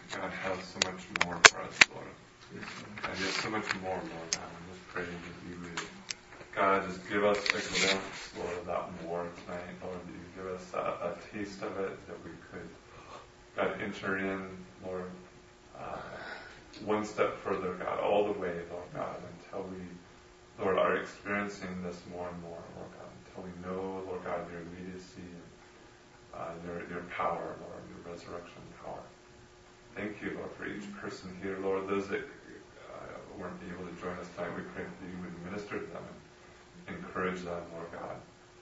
God has so much more for us, Lord. And there's so much more, Lord God. I'm just praying that you would, God, just give us a glimpse, Lord, of that more tonight, Lord, that you give us a taste of it, that we could, God, enter in, Lord, one step further, God, all the way, Lord God, until we, Lord, are experiencing this more and more, Lord God, until we know, Lord God, your immediacy and your power, Lord, your resurrection power. Thank you, Lord, for each person here, Lord. Those that weren't able to join us tonight, we pray that you would minister to them and encourage them, Lord God.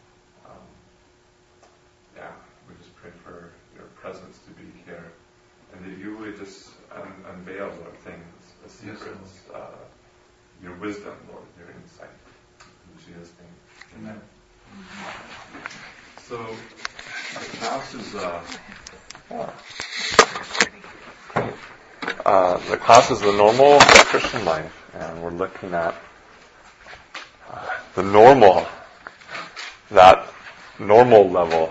We just pray for your presence to be here, and that you would just unveil, Lord, things, the secrets, your wisdom, Lord, your insight. In Jesus' name, amen. So, the class is the normal Christian life, and we're looking at the normal, that normal level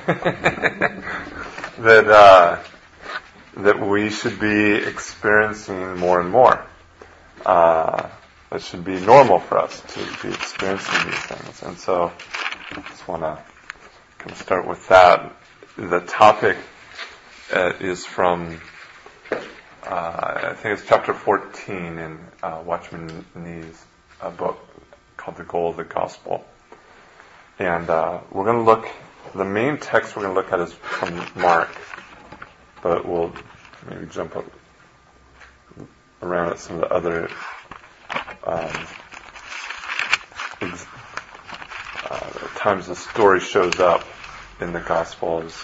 that we should be experiencing more and more. It should be normal for us to be experiencing these things, and so I just want to start with that. The topic is from I think it's chapter 14 in Watchman Nee's book called The Goal of the Gospel. And we're going to look, the main text we're going to look at is from Mark, but we'll maybe jump up around at some of the other times the story shows up in the Gospels.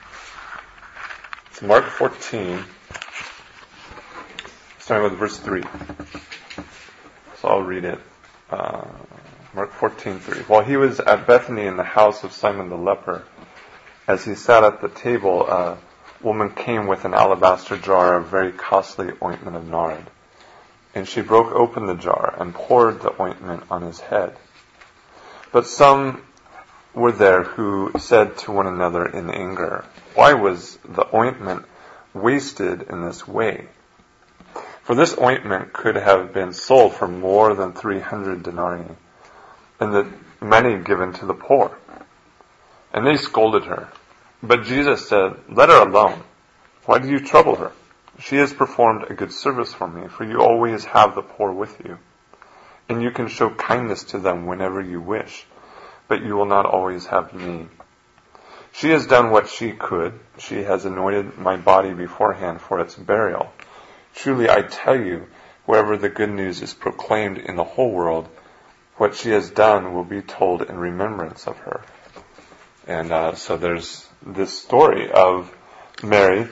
It's Mark 14, starting with verse 3. So I'll read it. Mark 14:3. While he was at Bethany in the house of Simon the leper, as he sat at the table, a woman came with an alabaster jar of very costly ointment of nard. And she broke open the jar and poured the ointment on his head. But some were there who said to one another in anger, "Why was the ointment wasted in this way? For this ointment could have been sold for more than 300 denarii, and the money given to the poor." And they scolded her. But Jesus said, "Let her alone. Why do you trouble her? She has performed a good service for me, for you always have the poor with you, and you can show kindness to them whenever you wish, but you will not always have me. She has done what she could. She has anointed my body beforehand for its burial. Truly I tell you, wherever the good news is proclaimed in the whole world, what she has done will be told in remembrance of her." And so there's this story of Mary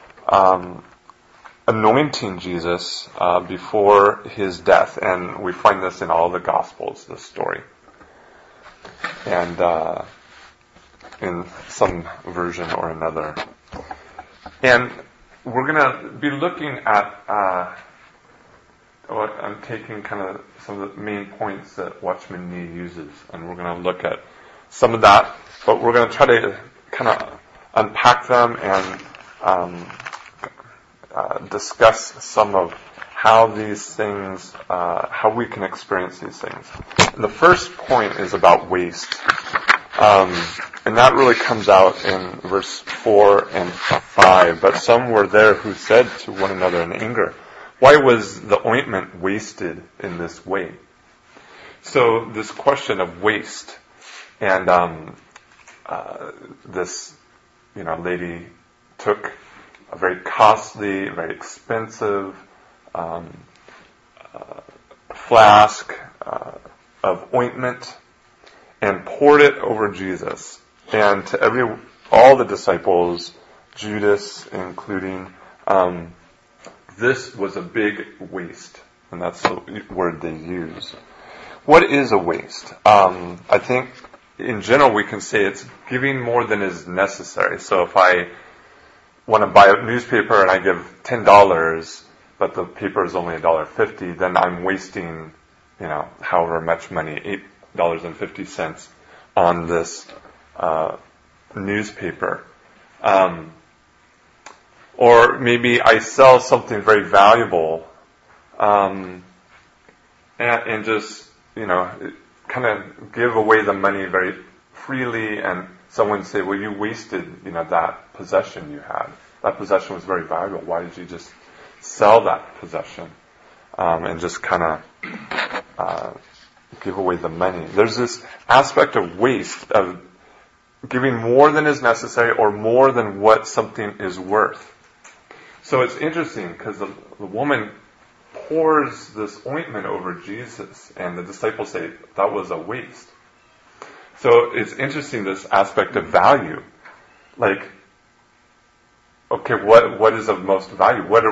anointing Jesus before his death, and we find this in all the Gospels, this story, and in some version or another. And we're going to be looking at I'm taking kind of some of the main points that Watchman Nee uses, and we're going to look at some of that, but we're going to try to kind of unpack them and discuss some of how these things, how we can experience these things. And the first point is about waste. And that really comes out in verse 4 and 5. But some were there who said to one another in anger, "Why was the ointment wasted in this way?" So this question of waste, and this lady took a very costly, very expensive flask of ointment and poured it over Jesus and to all the disciples, Judas including. This was a big waste, and that's the word they use. What is a waste? I think in general we can say it's giving more than is necessary. So if I want to buy a newspaper and I give $10, but the paper is only $1.50, then I'm wasting, however much money, $8.50 on this newspaper. Or maybe I sell something very valuable, and just, kind of give away the money very freely, and someone say, well, you wasted, that possession you had. That possession was very valuable. Why did you just sell that possession? And just kind of give away the money. There's this aspect of waste, of giving more than is necessary or more than what something is worth. So it's interesting because the woman pours this ointment over Jesus, and the disciples say that was a waste. So it's interesting, this aspect of value. Like, okay, what is of most value? What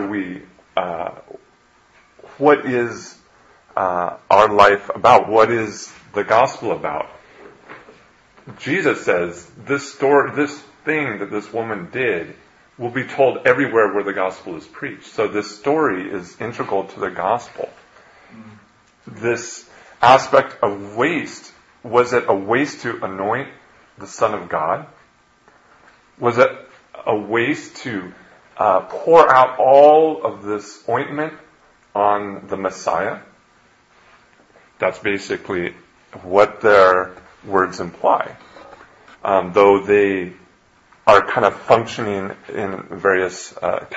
is our life about? What is the gospel about? Jesus says this thing that this woman did will be told everywhere where the gospel is preached. So this story is integral to the gospel. This aspect of waste, was it a waste to anoint the Son of God? Was it a waste to pour out all of this ointment on the Messiah? That's basically what their words imply. Though they are kind of functioning in various,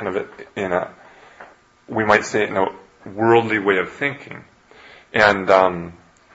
we might say, in a worldly way of thinking. And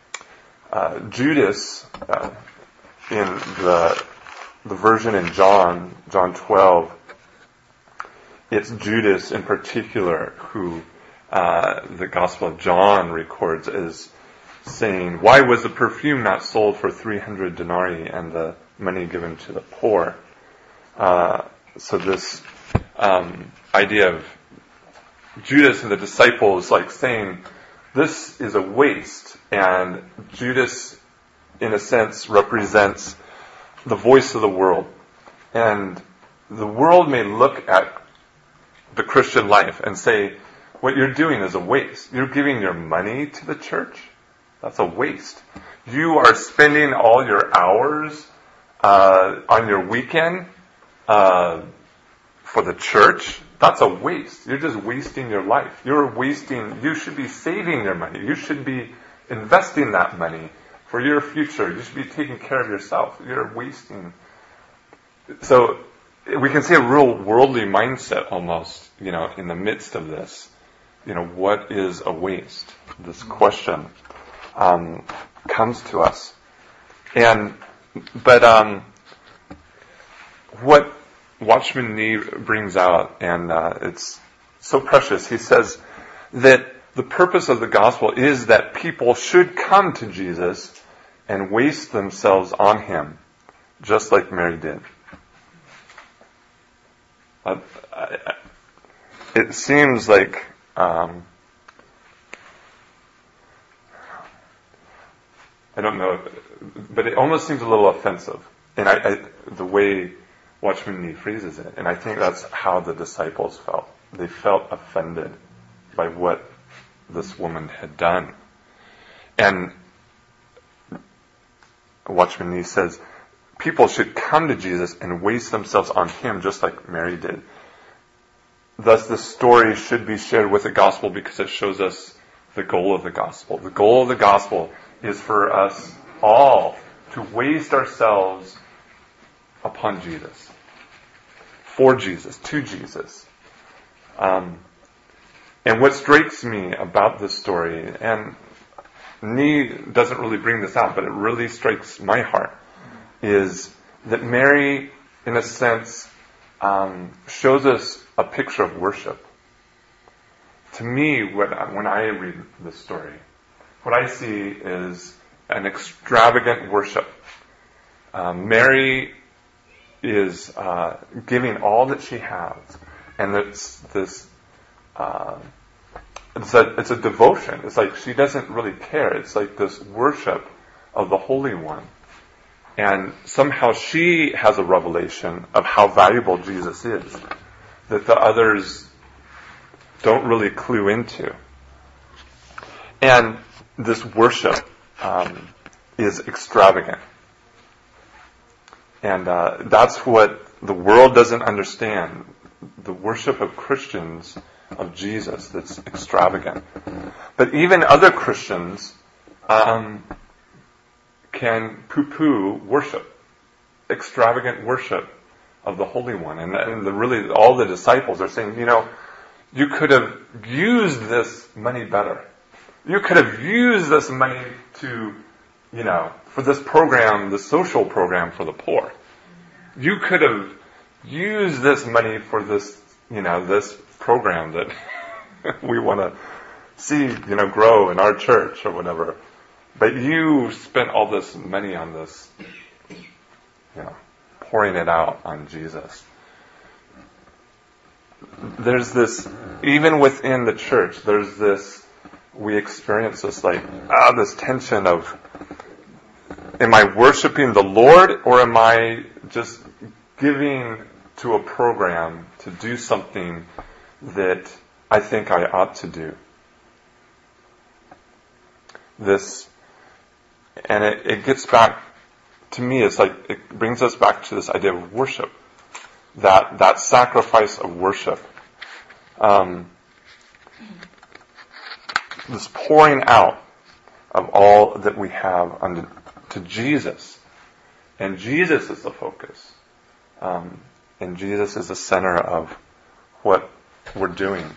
Judas, in the version in John 12, it's Judas in particular who the Gospel of John records as saying, why was the perfume not sold for 300 denarii and the money given to the poor? So this idea of Judas and the disciples like saying, this is a waste. And Judas, in a sense, represents the voice of the world. And the world may look at the Christian life and say, what you're doing is a waste. You're giving your money to the church? That's a waste. You are spending all your hours on your weekend for the church? That's a waste. You're just wasting your life. You should be saving your money. You should be investing that money for your future. You should be taking care of yourself. You're wasting. So we can see a real worldly mindset almost, in the midst of this. What is a waste? This question comes to us. But what Watchman Nee brings out, and it's so precious, he says that the purpose of the gospel is that people should come to Jesus and waste themselves on Him, just like Mary did. It seems like I don't know, but it almost seems a little offensive, and the way Watchman Nee phrases it, and I think that's how the disciples felt. They felt offended by what this woman had done. And Watchman Nee says, people should come to Jesus and waste themselves on Him just like Mary did. Thus, the story should be shared with the gospel because it shows us the goal of the gospel. The goal of the gospel is for us all to waste ourselves upon Jesus, for Jesus, to Jesus. And what strikes me about this story, and Nee doesn't really bring this out, but it really strikes my heart, is that Mary, in a sense, shows us a picture of worship. To me, when I read this story, what I see is an extravagant worship. Mary is giving all that she has, and it's a devotion. It's like she doesn't really care. It's like this worship of the Holy One. And somehow she has a revelation of how valuable Jesus is that the others don't really clue into. And this worship is extravagant. And that's what the world doesn't understand. the worship of Christians of Jesus that's extravagant. But even other Christians can poo-poo worship, extravagant worship of the Holy One. And really all the disciples are saying, you could have used this money better. You could have used this money to, for this program, the social program for the poor. You could have used this money for this, this program that we want to see, grow in our church or whatever. But you spent all this money on this, pouring it out on Jesus. There's this, even within the church, we experience this this tension of, am I worshiping the Lord or am I just giving to a program to do something that I think I ought to do? And it gets back, to me, it's it brings us back to this idea of worship. That sacrifice of worship. This pouring out of all that we have to Jesus. And Jesus is the focus. And Jesus is the center of what we're doing.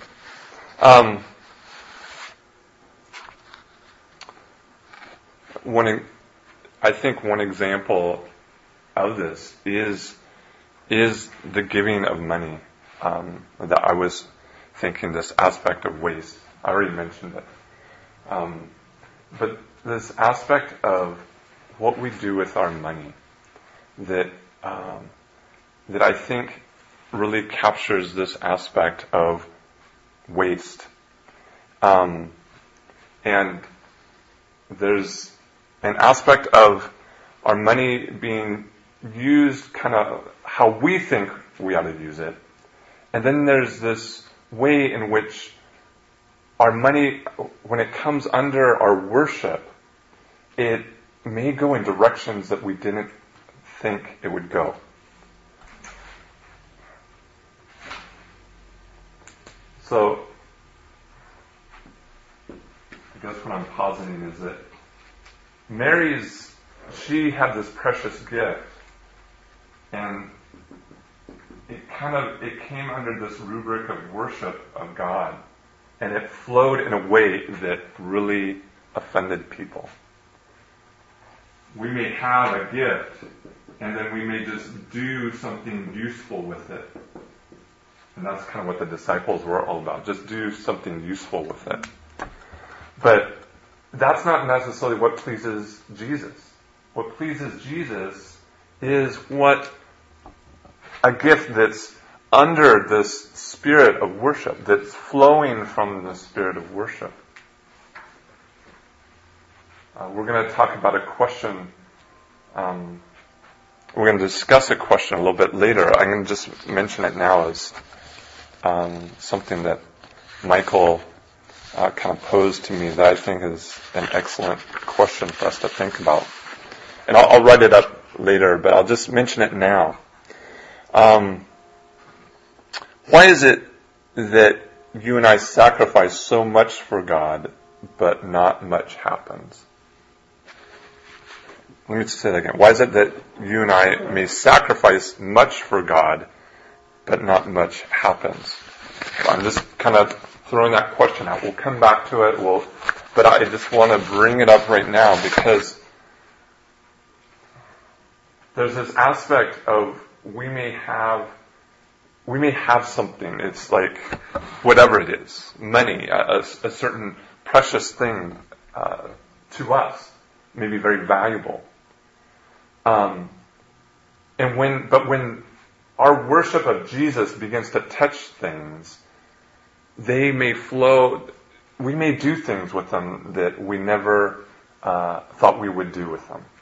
I think one example of this is the giving of money. That I was thinking, this aspect of waste. I already mentioned it. But this aspect of what we do with our money that I think really captures this aspect of waste. And there's an aspect of our money being used kind of how we think we ought to use it. And then there's this way in which our money, when it comes under our worship, it may go in directions that we didn't think it would go. So, I guess what I'm positing is that she had this precious gift, and it came under this rubric of worship of God, and it flowed in a way that really offended people. We may have a gift, and then we may just do something useful with it. And that's kind of what the disciples were all about. Just do something useful with it. But that's not necessarily what pleases Jesus. What pleases Jesus is a gift that's under this spirit of worship, that's flowing from the spirit of worship. We're going to talk about a question. We're going to discuss a question a little bit later. I'm going to just mention it now as something that Michael kind of posed to me that I think is an excellent question for us to think about. And I'll write it up later, but I'll just mention it now. Why is it that you and I sacrifice so much for God, but not much happens? Let me just say that again. Why is it that you and I may sacrifice much for God, but not much happens? I'm just kind of throwing that question out. We'll come back to it. But I just want to bring it up right now because there's this aspect of we may have something. It's like whatever it is, money, a certain precious thing to us, maybe very valuable. But when our worship of Jesus begins to touch things, they may flow. We may do things with them that we never thought we would do with them.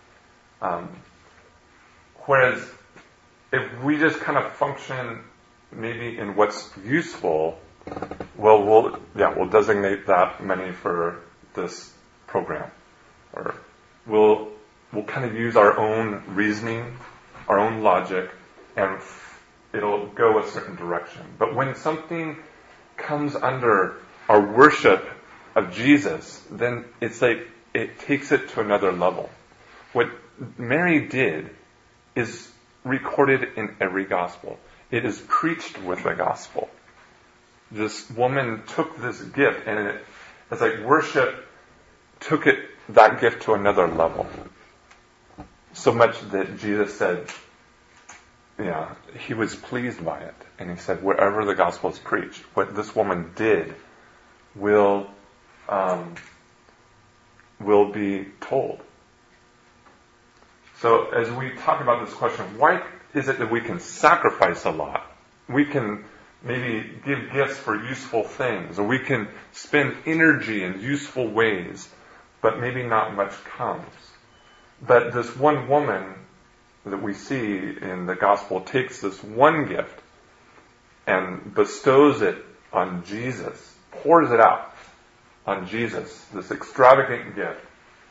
Whereas if we just kind of function maybe in what's useful, we'll designate that money for this program, or we'll kind of use our own reasoning, our own logic, and it'll go a certain direction. But when something comes under our worship of Jesus, then it's like it takes it to another level. What Mary did is recorded in every gospel. It is preached with the gospel. This woman took this gift, and it's like worship took that gift to another level. So much that Jesus said, he was pleased by it. And he said, wherever the gospel is preached, what this woman did will be told. So as we talk about this question, why is it that we can sacrifice a lot? We can maybe give gifts for useful things, or we can spend energy in useful ways, but maybe not much comes. But this one woman that we see in the gospel takes this one gift and bestows it on Jesus, pours it out on Jesus, this extravagant gift.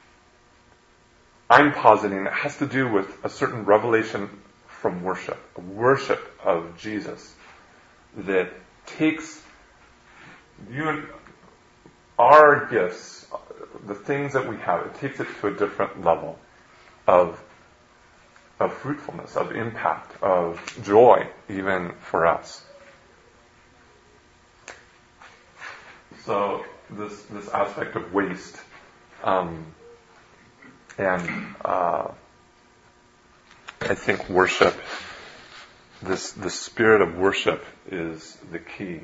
I'm positing it has to do with a certain revelation from worship, a worship of Jesus that takes our gifts, the things that we have, it takes it to a different level of fruitfulness, of impact, of joy, even for us. So this aspect of waste, I think worship, the spirit of worship is the key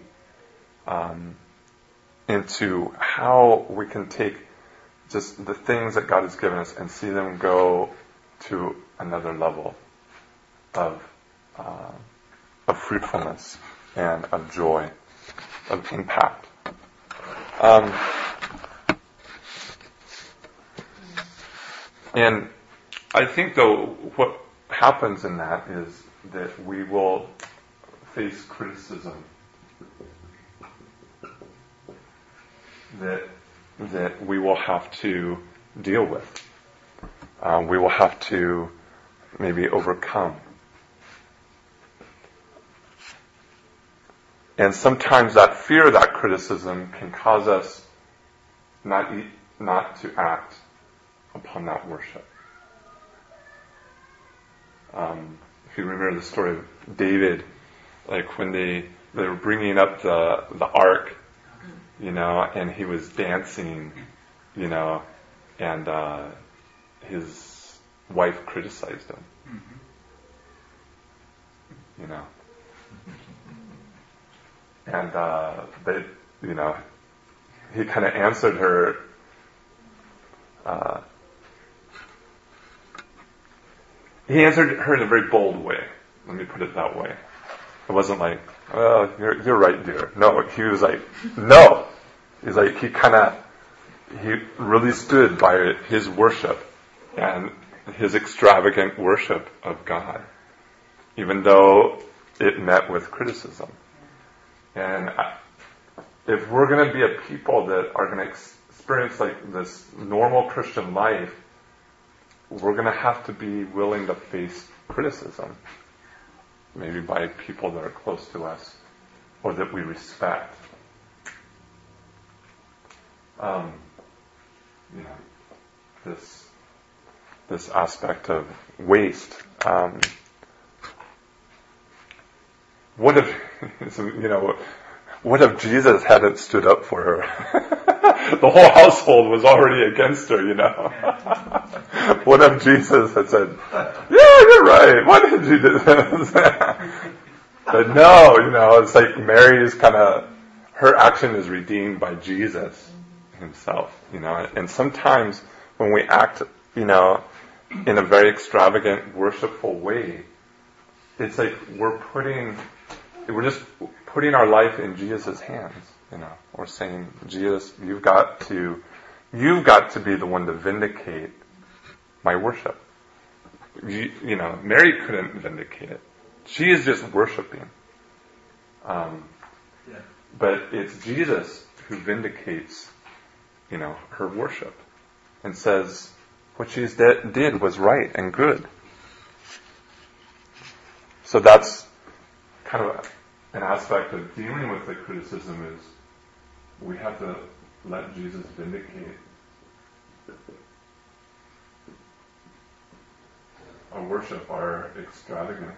into how we can take just the things that God has given us and see them go to another level of fruitfulness and of joy, of impact. And I think, though, what happens in that is that we will face criticism, that we will have to deal with. We will have to maybe overcome. And sometimes that fear, that criticism, can cause us not to act upon that worship. If you remember the story of David, like when they were bringing up the ark, and he was dancing, and his wife criticized him, and he kind of answered her. He answered her in a very bold way. Let me put it that way. It wasn't like, "Well, you're right, dear." No, he was like, "No." He's like, he really stood by his worship and his extravagant worship of God, even though it met with criticism. And if we're going to be a people that are going to experience like this normal Christian life, we're going to have to be willing to face criticism, maybe by people that are close to us or that we respect. This aspect of waste. What if Jesus hadn't stood up for her? The whole household was already against her, What if Jesus had said, "Yeah, you're right. Why did you do this?" But no, it's like Mary's her action is redeemed by Jesus himself, And sometimes when we act, in a very extravagant, worshipful way, it's like we're just putting our life in Jesus' hands, We're saying, "Jesus, you've got to be the one to vindicate my worship." Mary couldn't vindicate it. She is just worshiping. But it's Jesus who vindicates, her worship and says what she did was right and good. So that's kind of an aspect of dealing with the criticism is we have to let Jesus vindicate our worship, our extravagance.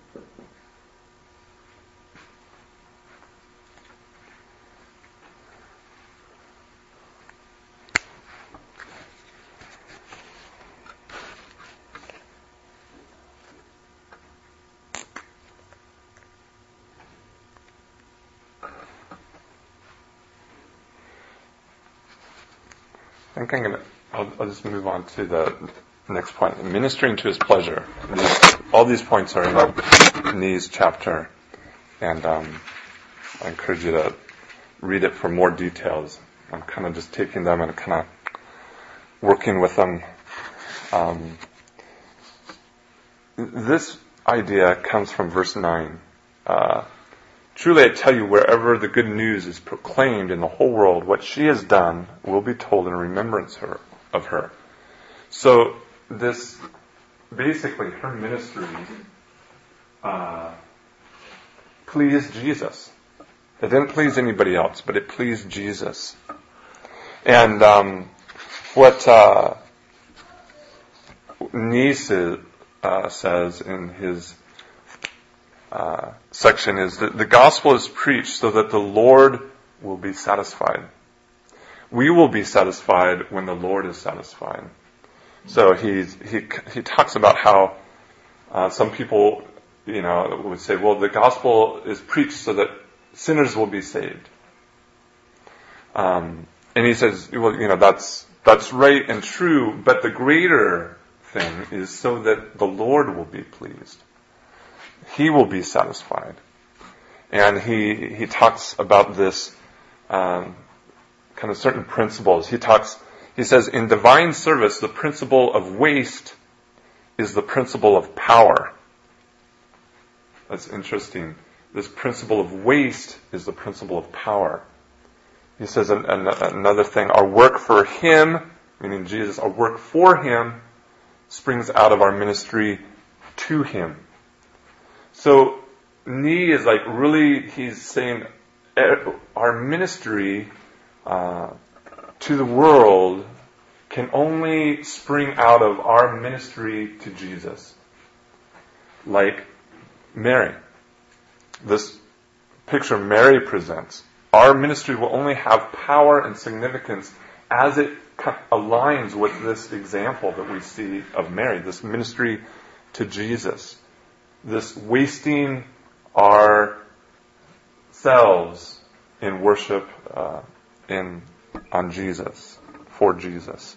I think I'll just move on to the next point. Ministering to his pleasure. All these points are in Nee's chapter. And I encourage you to read it for more details. I'm kind of just taking them and kind of working with them. This idea comes from verse 9. Truly I tell you, wherever the good news is proclaimed in the whole world, what she has done will be told in remembrance of her. So this, basically, her ministry pleased Jesus. It didn't please anybody else, but it pleased Jesus. And what Nice says in his section is that the gospel is preached so that the Lord will be satisfied. We will be satisfied when the Lord is satisfied. So he talks about how some people, would say, well, the gospel is preached so that sinners will be saved. And he says, well, that's right and true, but the greater thing is so that the Lord will be pleased. He will be satisfied. And he talks about this kind of certain principles. He says, in divine service, the principle of waste is the principle of power. That's interesting. This principle of waste is the principle of power. He says another thing, our work for Him, meaning Jesus, our work for Him springs out of our ministry to Him. So, Ni is he's saying our ministry to the world can only spring out of our ministry to Jesus. Like Mary. This picture Mary presents. Our ministry will only have power and significance as it aligns with this example that we see of Mary, this ministry to Jesus. This wasting ourselves in worship on Jesus, for Jesus.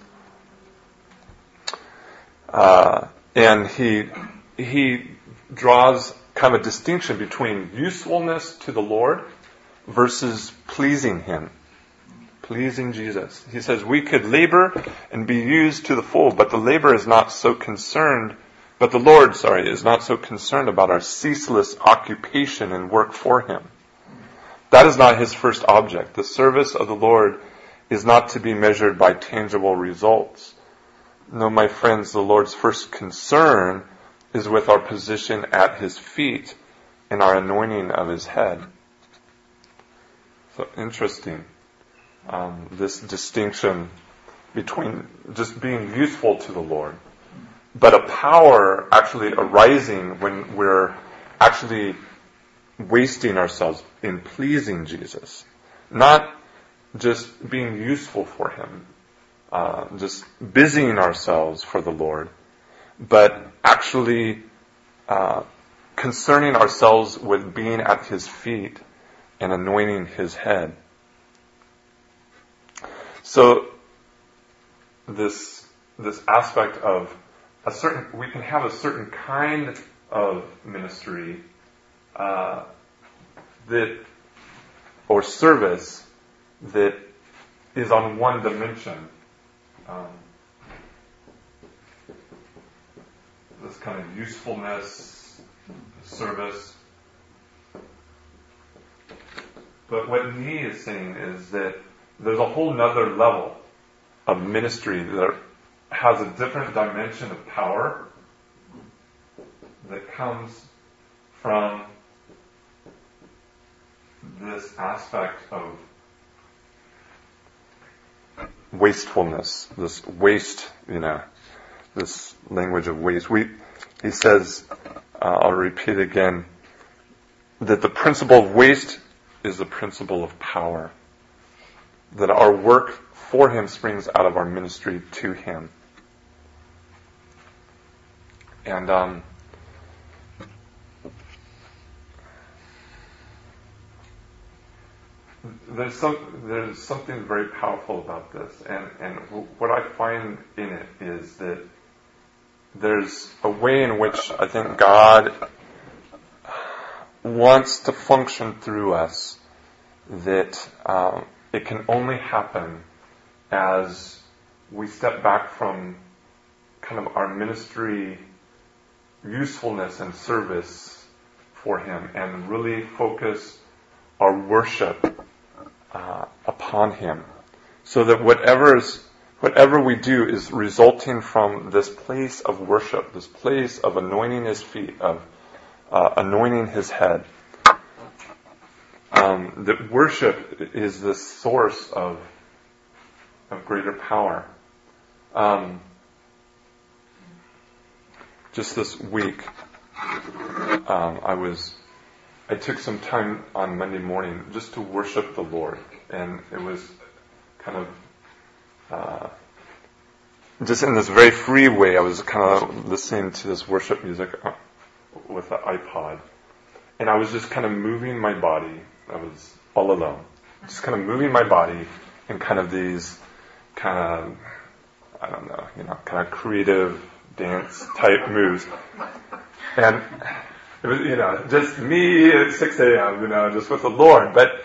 And he draws kind of a distinction between usefulness to the Lord versus pleasing Him, pleasing Jesus. He says we could labor and be used to the full, but the Lord is not so concerned about our ceaseless occupation and work for Him. That is not His first object. The service of the Lord is not to be measured by tangible results. No, my friends, the Lord's first concern is with our position at His feet and our anointing of His head. So interesting, this distinction between just being useful to the Lord, but a power actually arising when we're actually wasting ourselves in pleasing Jesus. Not just being useful for Him, just busying ourselves for the Lord, but actually concerning ourselves with being at His feet and anointing His head. So this aspect of we can have a certain kind of ministry or service that is on one dimension. This kind of usefulness, service. But what Ni is saying is that there's a whole nother level of ministry that has a different dimension of power that comes from this aspect of wastefulness, this waste, this language of waste. He says, I'll repeat again, that the principle of waste is the principle of power. That our work for Him springs out of our ministry to Him. And there's something very powerful about this, and what I find in it is that there's a way in which I think God wants to function through us, that it can only happen as we step back from kind of our ministry usefulness and service for Him and really focus our worship upon Him, so that whatever we do is resulting from this place of worship, this place of anointing His feet, of anointing His head. That worship is the source of greater power. Just this week, I took some time on Monday morning just to worship the Lord, and it was kind of just in this very free way. I was kind of listening to this worship music with the iPod, and I was just kind of moving my body. I was all alone, just kind of moving my body in kind of these kind of, I don't know, kind of creative dance type moves, and it was, just me at 6 a.m., just with the Lord. But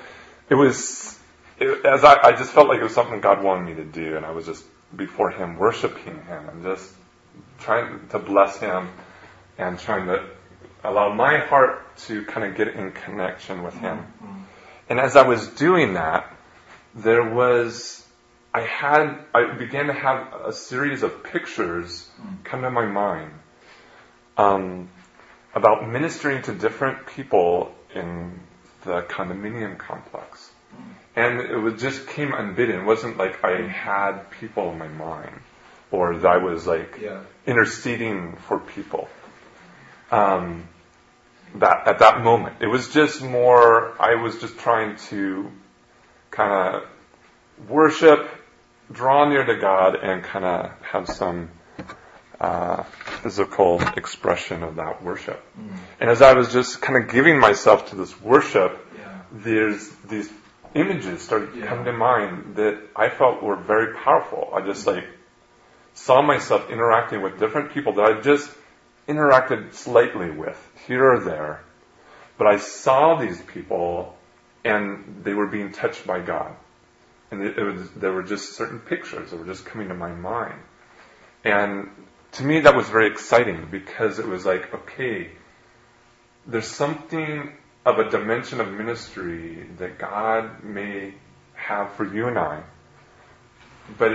I just felt like it was something God wanted me to do, and I was just before Him, worshiping Him, and just trying to bless Him, and trying to allow my heart to kind of get in connection with Him. Mm-hmm. And as I was doing that, I began to have a series of pictures come to my mind about ministering to different people in the condominium complex. And it just came unbidden. It wasn't like I had people in my mind, or that I was interceding for people. That at that moment, it was just more, I was just trying to kind of worship, draw near to God, and kind of have some physical expression of that worship. And as I was just kind of giving myself to this worship, there's these images started coming to mind that I felt were very powerful. I just saw myself interacting with different people that I just interacted slightly with here or there, but I saw these people and they were being touched by God, and there were just certain pictures that were just coming to my mind. And to me that was very exciting, because it was like, okay, there's something of a dimension of ministry that God may have for you and I, but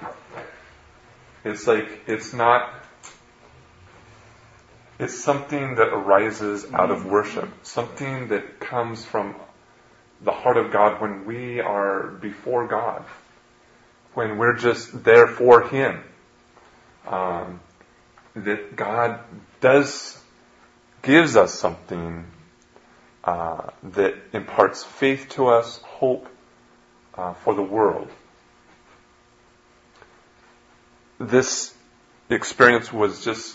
it's something that arises out of worship, something that comes from the heart of God when we are before God, when we're just there for Him. That God gives us something that imparts faith to us, hope for the world. This experience was just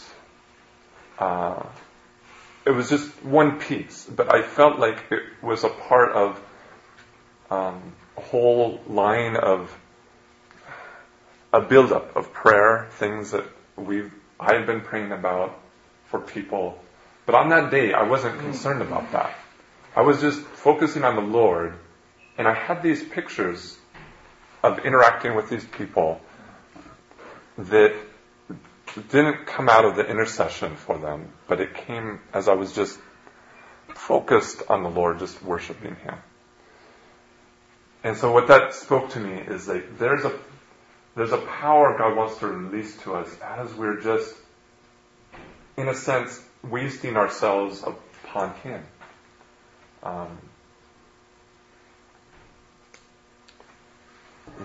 it was just one piece, but I felt like it was a part of a whole line of a build-up of prayer, things that I've been praying about for people. But on that day, I wasn't concerned about that. I was just focusing on the Lord, and I had these pictures of interacting with these people that didn't come out of the intercession for them, but it came as I was just focused on the Lord, just worshiping Him. And so what that spoke to me is like there's a power God wants to release to us as we're just, in a sense, wasting ourselves upon Him.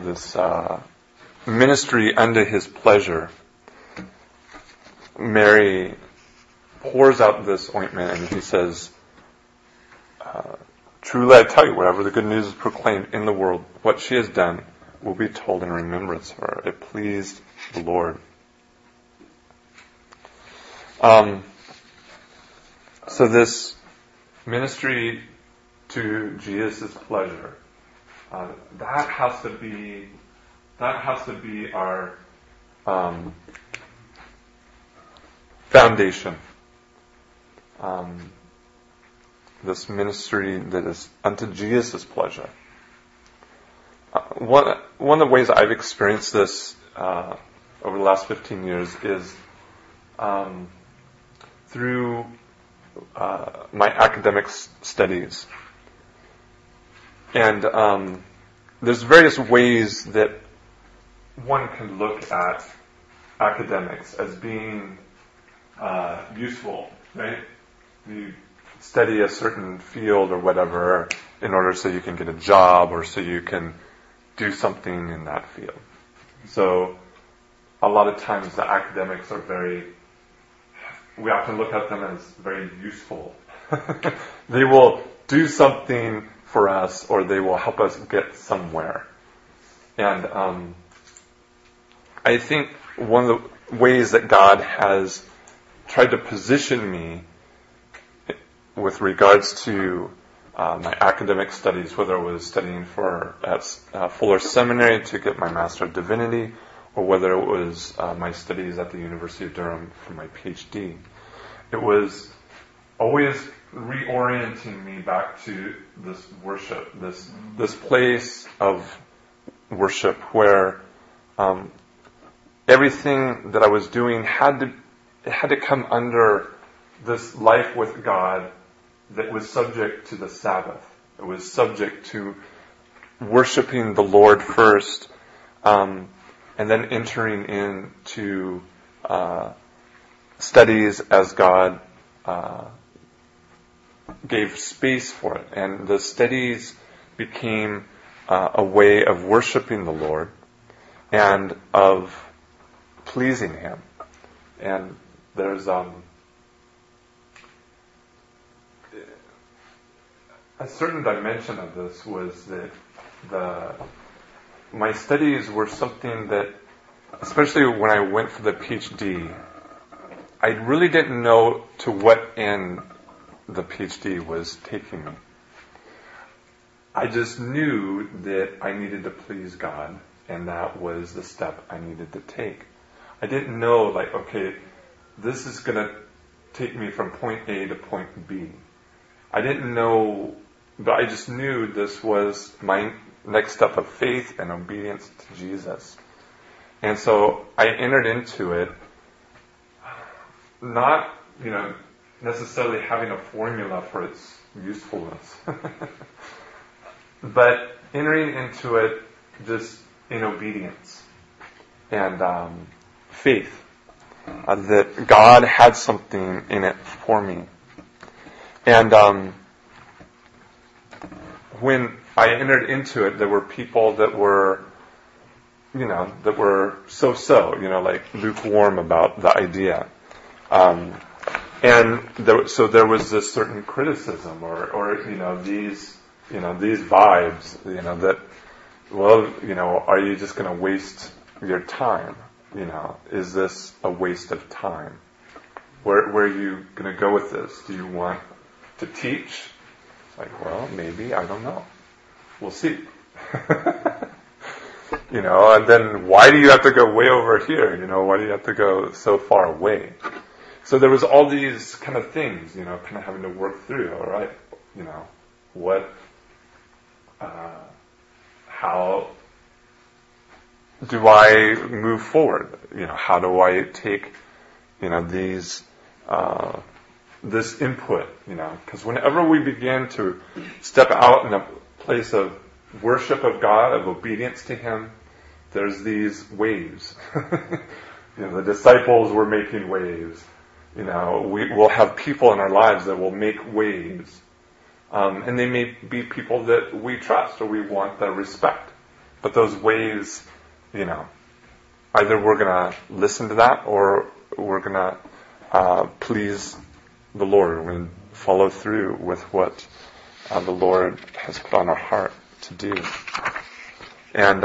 this ministry unto his pleasure, Mary pours out this ointment and he says, truly I tell you, wherever the good news is proclaimed in the world, what she has done will be told in remembrance of her. It pleased the Lord. So this ministry to Jesus' pleasure, that has to be our foundation. This ministry that is unto Jesus' pleasure. One of the ways I've experienced this over the last 15 years is through my academic studies. And there's various ways that one can look at academics as being useful, right? You study a certain field or whatever in order so you can get a job or so you can do something in that field. So a lot of times the academics are we often look at them as very useful. They will do something for us or they will help us get somewhere. And I think one of the ways that God has tried to position me with regards to my academic studies, whether it was studying at Fuller Seminary to get my Master of Divinity, or whether it was my studies at the University of Durham for my PhD, it was always reorienting me back to this worship, this place of worship where everything that I was doing had to come under this life with God that was subject to the Sabbath. It was subject to worshiping the Lord first, and then entering into studies as God gave space for it. And the studies became a way of worshiping the Lord and of pleasing Him. And there's a certain dimension of this was that my studies were something that, especially when I went for the PhD, I really didn't know to what end the PhD was taking me. I just knew that I needed to please God, and that was the step I needed to take. I didn't know, okay, this is going to take me from point A to point B. I didn't know, but I just knew this was my next step of faith and obedience to Jesus. And so I entered into it, not, necessarily having a formula for its usefulness, but entering into it just in obedience and faith that God had something in it for me. And when I entered into it, there were people that were, so-so, like lukewarm about the idea. So there was this certain criticism or these vibes, that, are you just going to waste your time? Is this a waste of time? Where are you going to go with this? Do you want to teach? It's well, maybe, I don't know. We'll see. And then why do you have to go way over here? Why do you have to go so far away? So there was all these kind of things, kind of having to work through, all right, how do I move forward? How do I take, these, this input, because whenever we begin to step out in a place of worship of God, of obedience to Him, there's these waves. The disciples were making waves. We will have people in our lives that will make waves. And they may be people that we trust or we want the respect. But those ways, either we're going to listen to that or we're going to please the Lord and follow through with what the Lord has put on our heart to do. And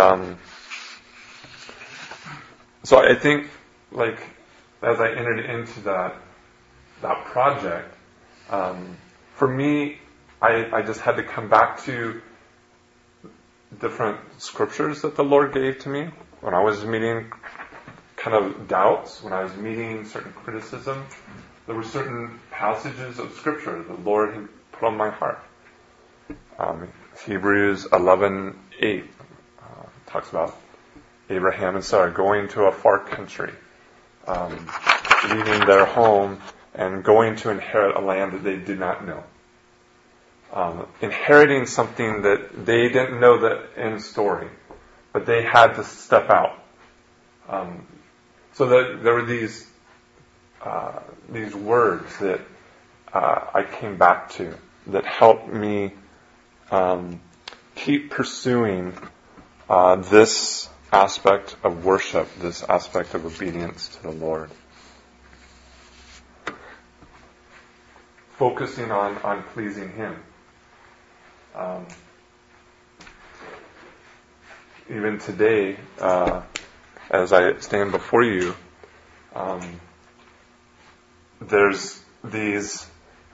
so I think, as I entered into that project, for me, I just had to come back to different scriptures that the Lord gave to me when I was meeting kind of doubts, when I was meeting certain criticism. There were certain passages of scripture the Lord had put on my heart. Hebrews 11:8 talks about Abraham and Sarah going to a far country, leaving their home and going to inherit a land that they did not know. Inheriting something that they didn't know the end story, but they had to step out. So that there were these words that I came back to that helped me keep pursuing this aspect of worship, this aspect of obedience to the Lord. Focusing on pleasing Him. Even today, as I stand before you, there's these,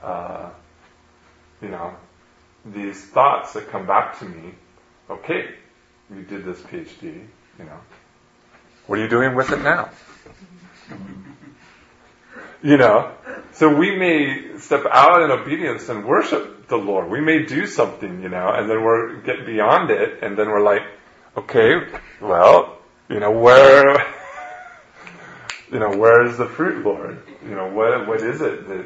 these thoughts that come back to me. Okay, you did this PhD, what are you doing with it now? So we may step out in obedience and worship the Lord. We may do something, and then we're get beyond it, and then we're like, okay, well, where is the fruit, Lord? What is it that,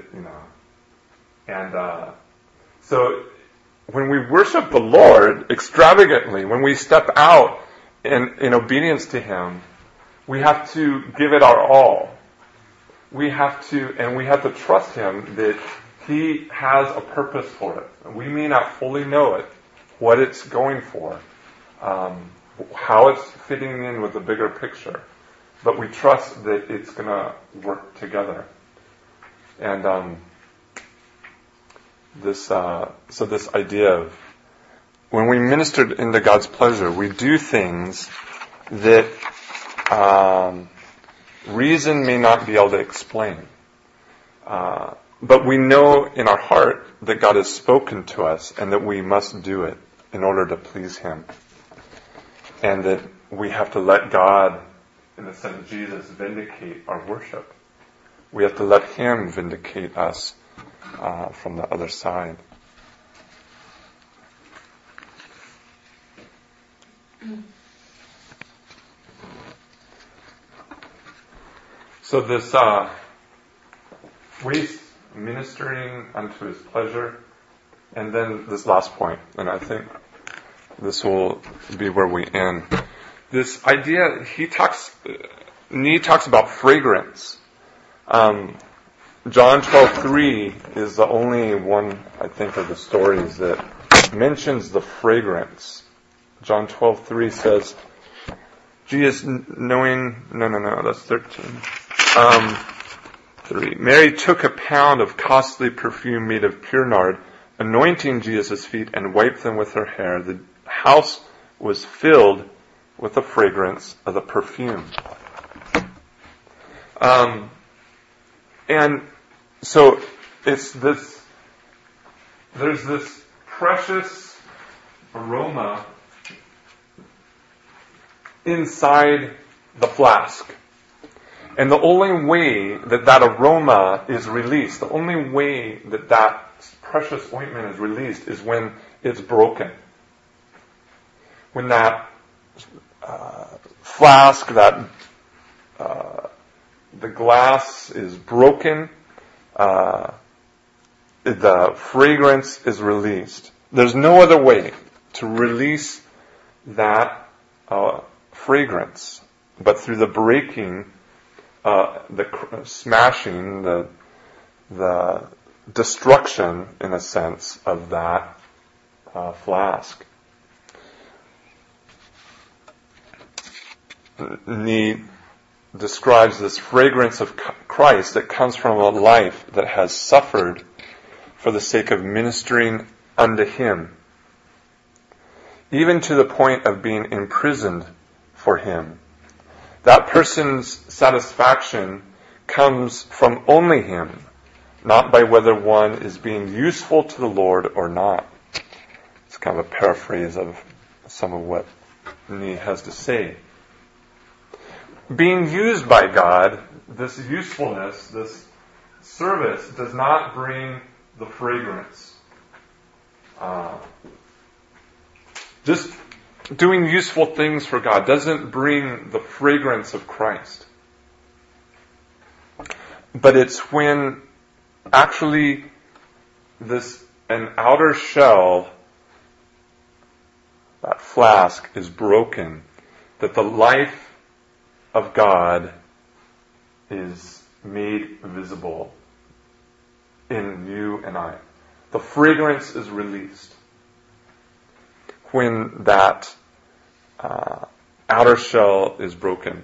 And so when we worship the Lord extravagantly, when we step out in obedience to Him, we have to give it our all. We have to trust Him that He has a purpose for it. We may not fully know it, what it's going for, how it's fitting in with the bigger picture, but we trust that it's going to work together. And this idea of when we minister into God's pleasure, we do things that reason may not be able to explain. But we know in our heart that God has spoken to us and that we must do it in order to please Him. And that we have to let God, in the sense of Jesus, vindicate our worship. We have to let Him vindicate us from the other side. So this waste ministering unto His pleasure, and then this last point, and I think this will be where we end. This idea, Nee talks about fragrance. John 12:3 is the only one, I think, of the stories that mentions the fragrance. John 12:3 says, Jesus knowing, that's 13. 3. Mary took a pound of costly perfume made of pure nard, anointing Jesus' feet and wiped them with her hair. The house was filled with the fragrance of the perfume. And so there's this precious aroma inside the flask. And the only way that aroma is released, the only way that precious ointment is released is when it's broken. When that flask, the glass is broken, the fragrance is released. There's no other way to release that fragrance but through the breaking, the smashing, the destruction, in a sense, of that flask. Nee describes this fragrance of Christ that comes from a life that has suffered for the sake of ministering unto Him, even to the point of being imprisoned for Him. That person's satisfaction comes from only Him, not by whether one is being useful to the Lord or not. It's kind of a paraphrase of some of what Nee has to say. Being used by God, this usefulness, this service, does not bring the fragrance. Just doing useful things for God doesn't bring the fragrance of Christ. But it's when actually an outer shell, that flask, is broken, that the life of God is made visible in you and I. The fragrance is released when that outer shell is broken.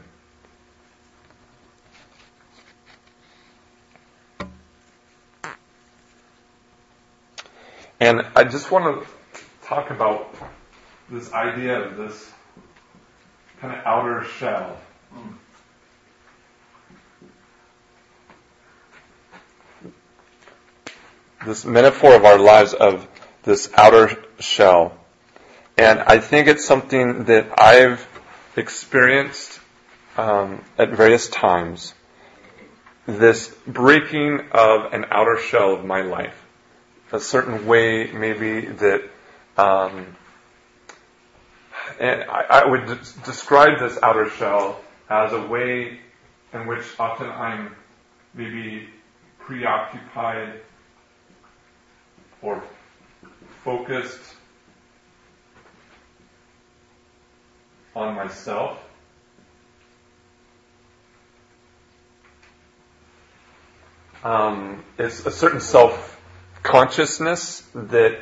And I just want to talk about this idea of this kind of outer shell. This metaphor of our lives of this outer shell. And I think it's something that I've experienced at various times. This breaking of an outer shell of my life. A certain way maybe that and I would describe this outer shell as a way in which often I'm maybe preoccupied or focused on myself. It's a certain self-consciousness that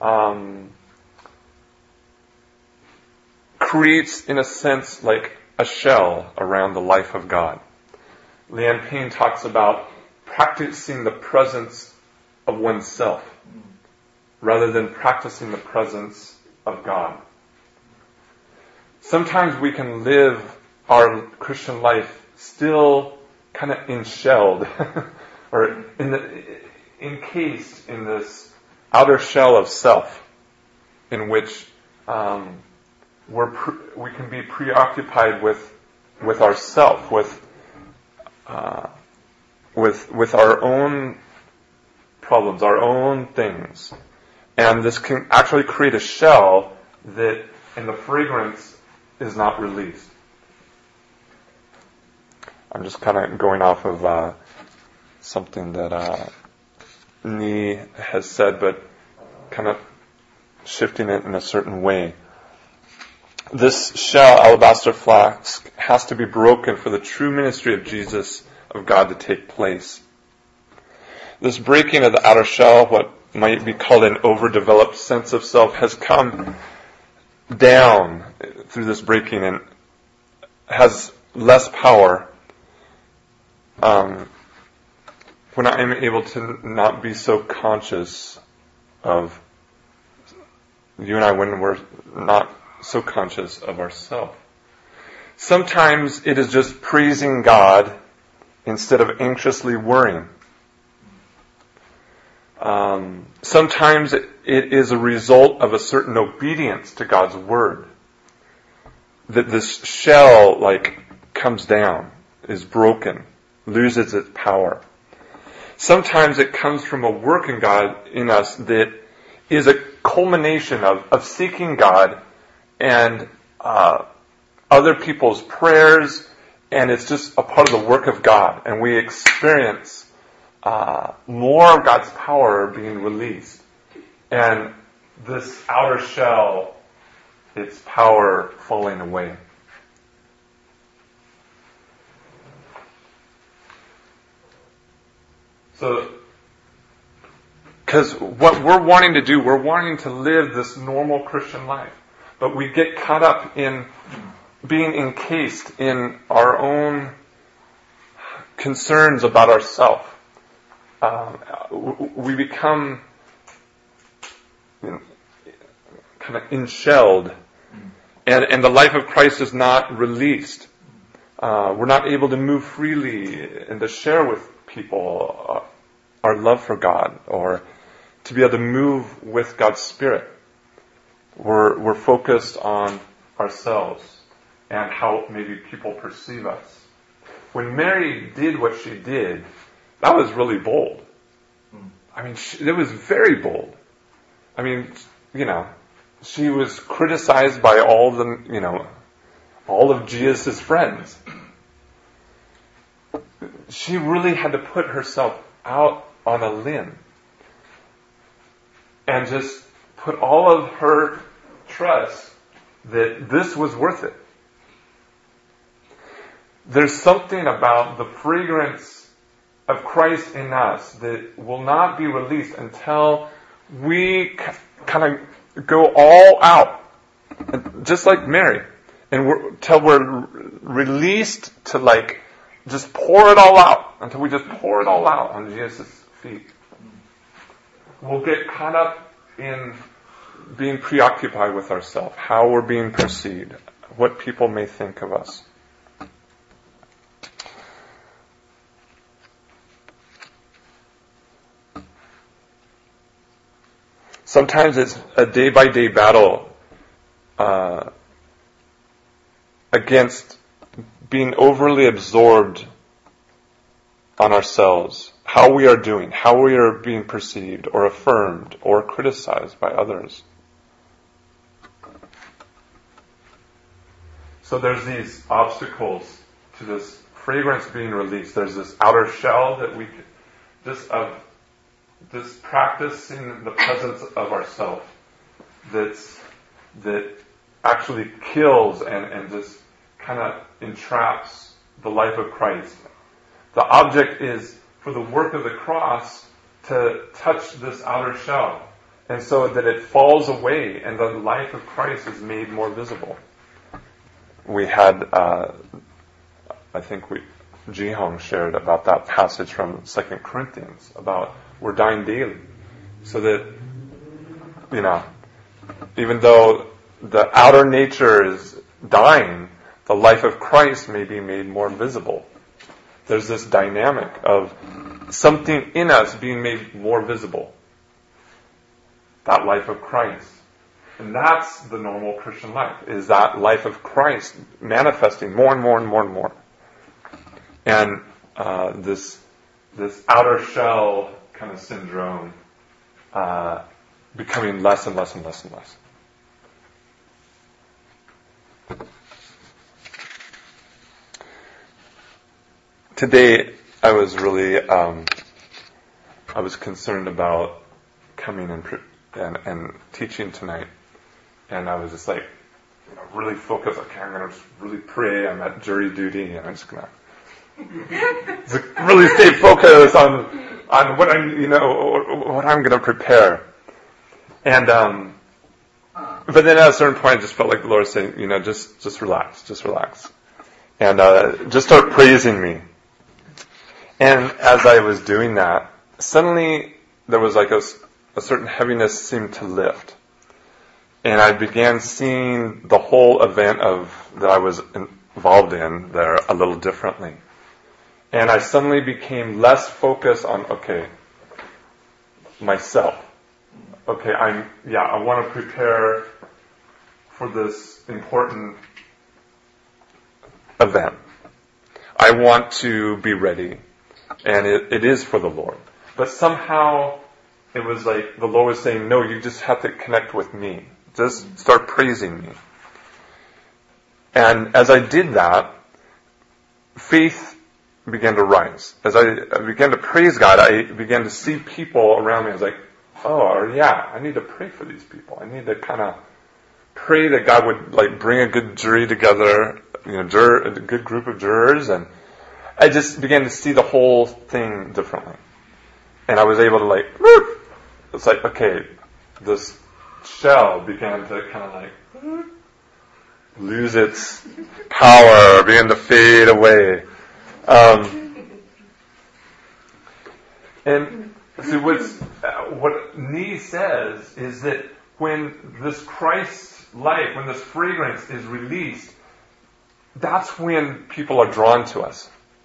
creates, in a sense, like a shell around the life of God. Leanne Payne talks about practicing the presence of oneself rather than practicing the presence of God. Sometimes we can live our Christian life still kind of enshelled or encased in this outer shell of self, in which we can be preoccupied with ourself, with our own problems, our own things, and this can actually create a shell that, and the fragrance is not released. I'm just kind of going off of something that Nee has said, but kind of shifting it in a certain way. This shell, alabaster flask, has to be broken for the true ministry of Jesus, of God, to take place. This breaking of the outer shell, what might be called an overdeveloped sense of self, has come down through this breaking and has less power when I am able to not be so conscious of you and I, when we're not so conscious of ourselves. Sometimes it is just praising God instead of anxiously worrying. Sometimes it is a result of a certain obedience to God's word. That this shell comes down, is broken, loses its power. Sometimes it comes from a work in God in us that is a culmination of seeking God and other people's prayers, and it's just a part of the work of God, and we experience more of God's power being released, and this outer shell, its power falling away. So, because what we're wanting to do, we're wanting to live this normal Christian life. But we get caught up in being encased in our own concerns about ourselves. We become kind of enshelled, and the life of Christ is not released. We're not able to move freely and to share with people our love for God, or to be able to move with God's Spirit. We're focused on ourselves and how maybe people perceive us. When Mary did what she did, that was really bold. I mean, it was very bold. I mean, she was criticized by all of Jesus' friends. She really had to put herself out on a limb and just put all of her trust that this was worth it. There's something about the fragrance of Christ in us that will not be released until we kind of go all out, just like Mary, and until we're released to just pour it all out, until we just pour it all out on Jesus' feet. We'll get caught up in being preoccupied with ourselves, how we're being perceived, what people may think of us. Sometimes it's a day-by-day battle against being overly absorbed on ourselves, how we are doing, how we are being perceived or affirmed or criticized by others. So there's these obstacles to this fragrance being released. There's this outer shell that we this practicing the presence of ourself that actually kills and just kind of entraps the life of Christ. The object is for the work of the cross to touch this outer shell, and so that it falls away and the life of Christ is made more visible. We had, Jihong shared about that passage from 2 Corinthians about we're dying daily, so that, even though the outer nature is dying, the life of Christ may be made more visible. There's this dynamic of something in us being made more visible. That life of Christ. And that's the normal Christian life, is that life of Christ manifesting more and more and more and more. And this outer shell kind of syndrome becoming less and less and less and less. Today, I was really, I was concerned about coming and teaching tonight, and I was just really focused. Okay, I'm going to really pray. I'm at jury duty, and I'm just going to really stay focused on what what I'm going to prepare. And but then at a certain point, I just felt like the Lord was saying, just relax, and just start praising me. And as I was doing that, suddenly there was a certain heaviness seemed to lift. And I began seeing the whole event that I was involved in there a little differently. And I suddenly became less focused on, myself. I want to prepare for this important event. I want to be ready. And it is for the Lord. But somehow it was like the Lord was saying, no, you just have to connect with me. Just start praising me. And as I did that, faith began to rise. As I began to praise God, I began to see people around me. I was like, I need to pray for these people. I need to kind of pray that God would bring a good jury together, a good group of jurors, and I just began to see the whole thing differently. And I was able to, it's this shell began to kind of, lose its power, begin to fade away. And see, what Nee says is that when this Christ life, when this fragrance is released, that's when people are drawn to us.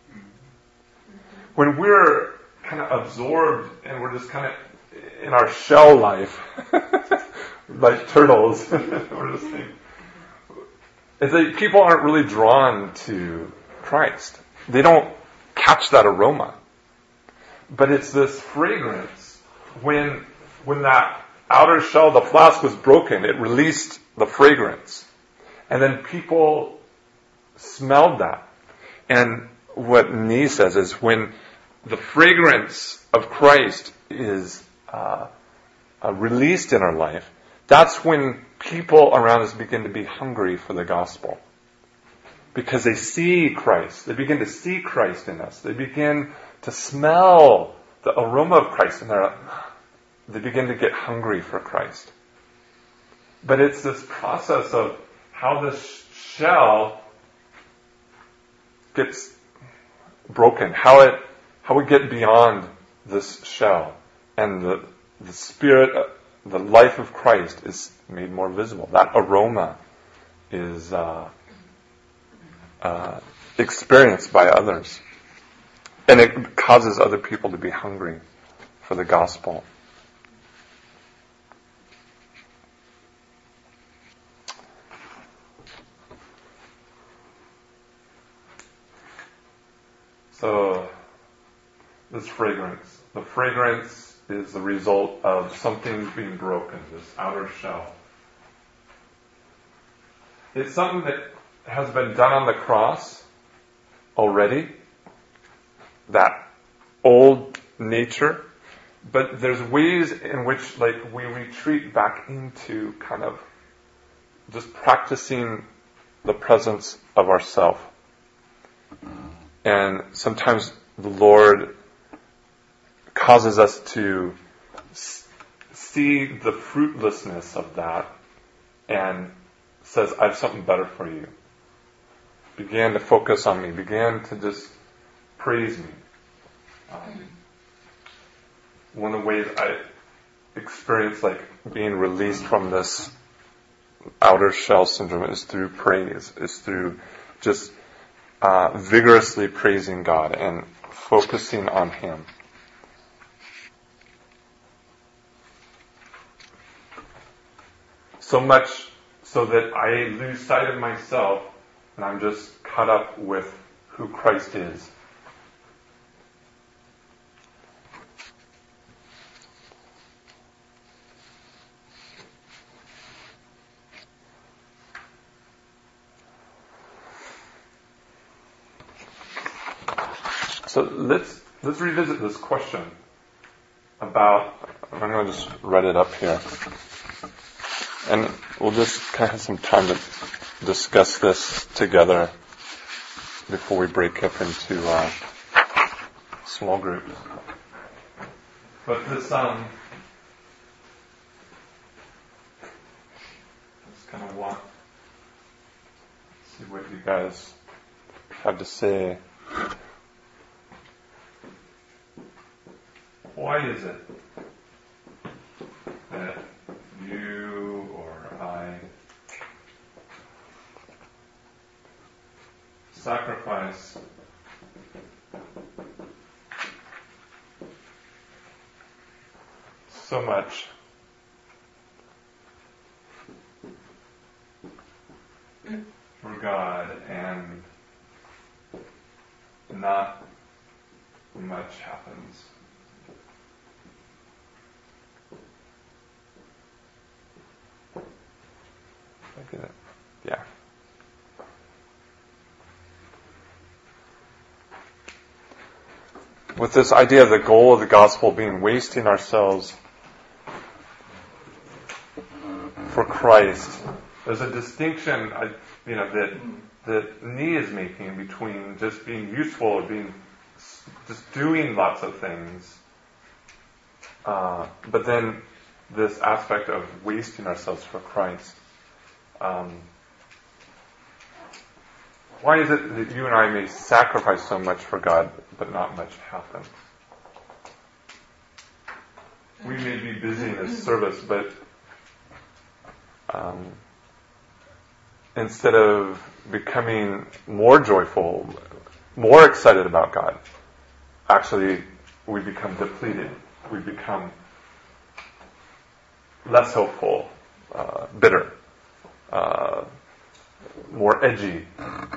When we're kind of absorbed and we're just kind of in our shell life, like turtles, we're just it's like people aren't really drawn to Christ. They don't catch that aroma. But it's this fragrance. When that outer shell, the flask was broken, it released the fragrance. And then people smelled that. And what Nee says is when the fragrance of Christ is released in our life, that's when people around us begin to be hungry for the gospel. Because they see Christ. They begin to see Christ in us. They begin to smell the aroma of Christ, and they begin to get hungry for Christ. But it's this process of how this shell gets broken, how we get beyond this shell, and the Spirit, the life of Christ is made more visible. That aroma is experienced by others. And it causes other people to be hungry for the gospel. So, this fragrance. The fragrance is the result of something being broken, this outer shell. It's something that has been done on the cross already, that old nature, but there's ways in which we retreat back into kind of just practicing the presence of ourself. And sometimes the Lord causes us to see the fruitlessness of that and says, I have something better for you. Began to focus on me, began to just praise me. One of the ways I experience being released from this outer shell syndrome is through praise, is through just vigorously praising God and focusing on Him. So much so that I lose sight of myself and I'm just caught up with who Christ is. So let's revisit this question about, I'm going to just write it up here. And we'll just kind of have some time to discuss this together before we break up into small groups. But this, just kind of want to see what you guys have to say. Why is it that you or I sacrifice so much for God and not much happens? Yeah. With this idea of the goal of the gospel being wasting ourselves for Christ, there's a distinction, that Nee is making between just being useful or being just doing lots of things, but then this aspect of wasting ourselves for Christ. Why is it that you and I may sacrifice so much for God, but not much happens? We may be busy in His service, but instead of becoming more joyful, more excited about God, actually we become depleted. We become less hopeful, bitter, more edgy.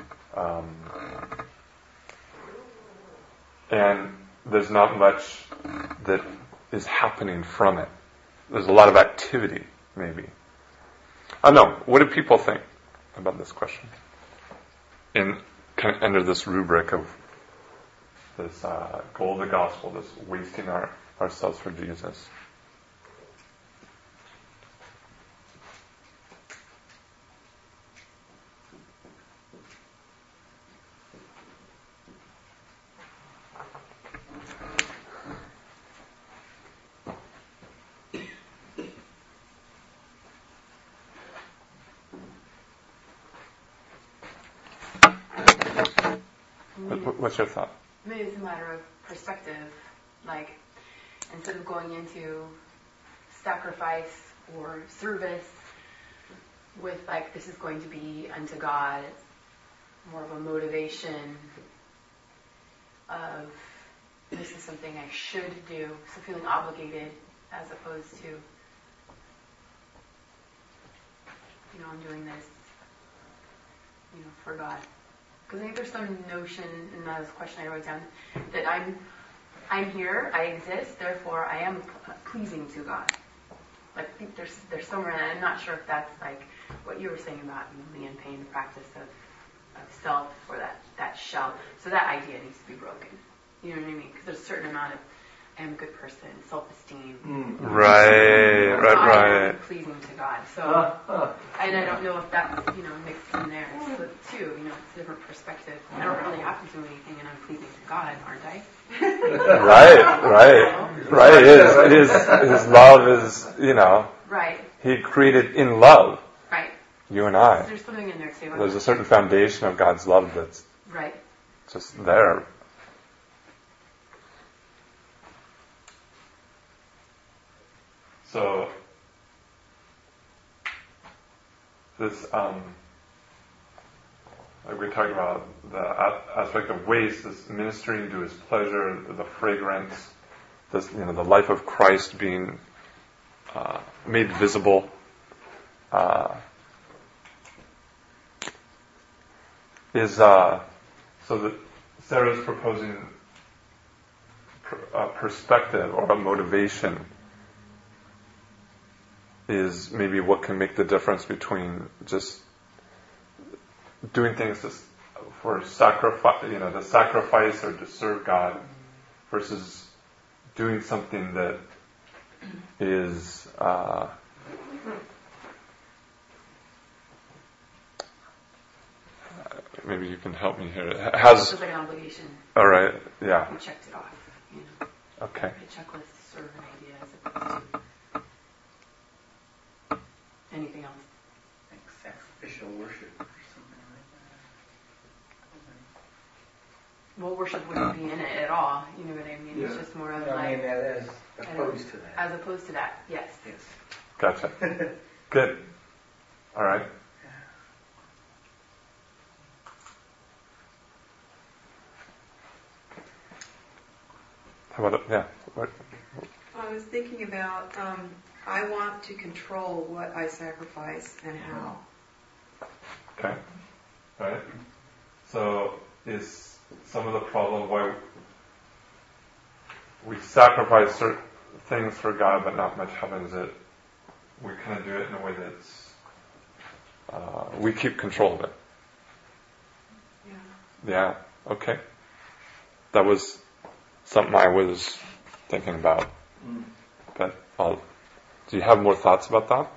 And there's not much that is happening from it. There's a lot of activity, maybe. I don't know. What do people think about this question? In kind of under this rubric of this goal of the gospel, this wasting ourselves for Jesus. What's your thought? Maybe it's a matter of perspective. Like, instead of going into sacrifice or service with, like, this is going to be unto God, it's more of a motivation of this is something I should do, so feeling obligated as opposed to, I'm doing this, for God. Because I think there's some notion, and that was a question I wrote down, that I'm here, I exist, therefore I am pleasing to God. Like, I think there's somewhere, and I'm not sure if that's like what you were saying about the and pain, the practice of self, or that shell. So that idea needs to be broken. You know what I mean? Because there's a certain amount of I am a good person, self-esteem. Right. I am pleasing to God. So, and I don't know if that's, mixed in there. So too, it's a different perspective. I don't really have to do anything and I'm pleasing to God, aren't I? Right. His love is, Right. He created in love. Right. You and I. So there's something in there too. There's a certain foundation of God's love that's right. just there. So, this, like we talked about, the aspect of waste, this ministering to His pleasure, the fragrance, this, the life of Christ being made visible. So that Sarah's proposing a perspective or a motivation is maybe what can make the difference between just doing things for sacrifice, to sacrifice or to serve God, versus doing something that is maybe you can help me here. It has like an obligation. All right. Yeah. You checked it off. Okay. Like a checklist to serve an idea as opposed to anything else. Like sacrificial worship or something like that. Well, worship wouldn't be in it at all. You know what I mean? Yeah. It's just more of as opposed to that. As opposed to that, yes. Gotcha. Good. All right. How about What? I was thinking about I want to control what I sacrifice and how. Okay. All right. So is some of the problem why we sacrifice certain things for God, but not much happens, that we kind of do it in a way that's we keep control of it. Yeah. Okay. That was something I was thinking about. But do you have more thoughts about that?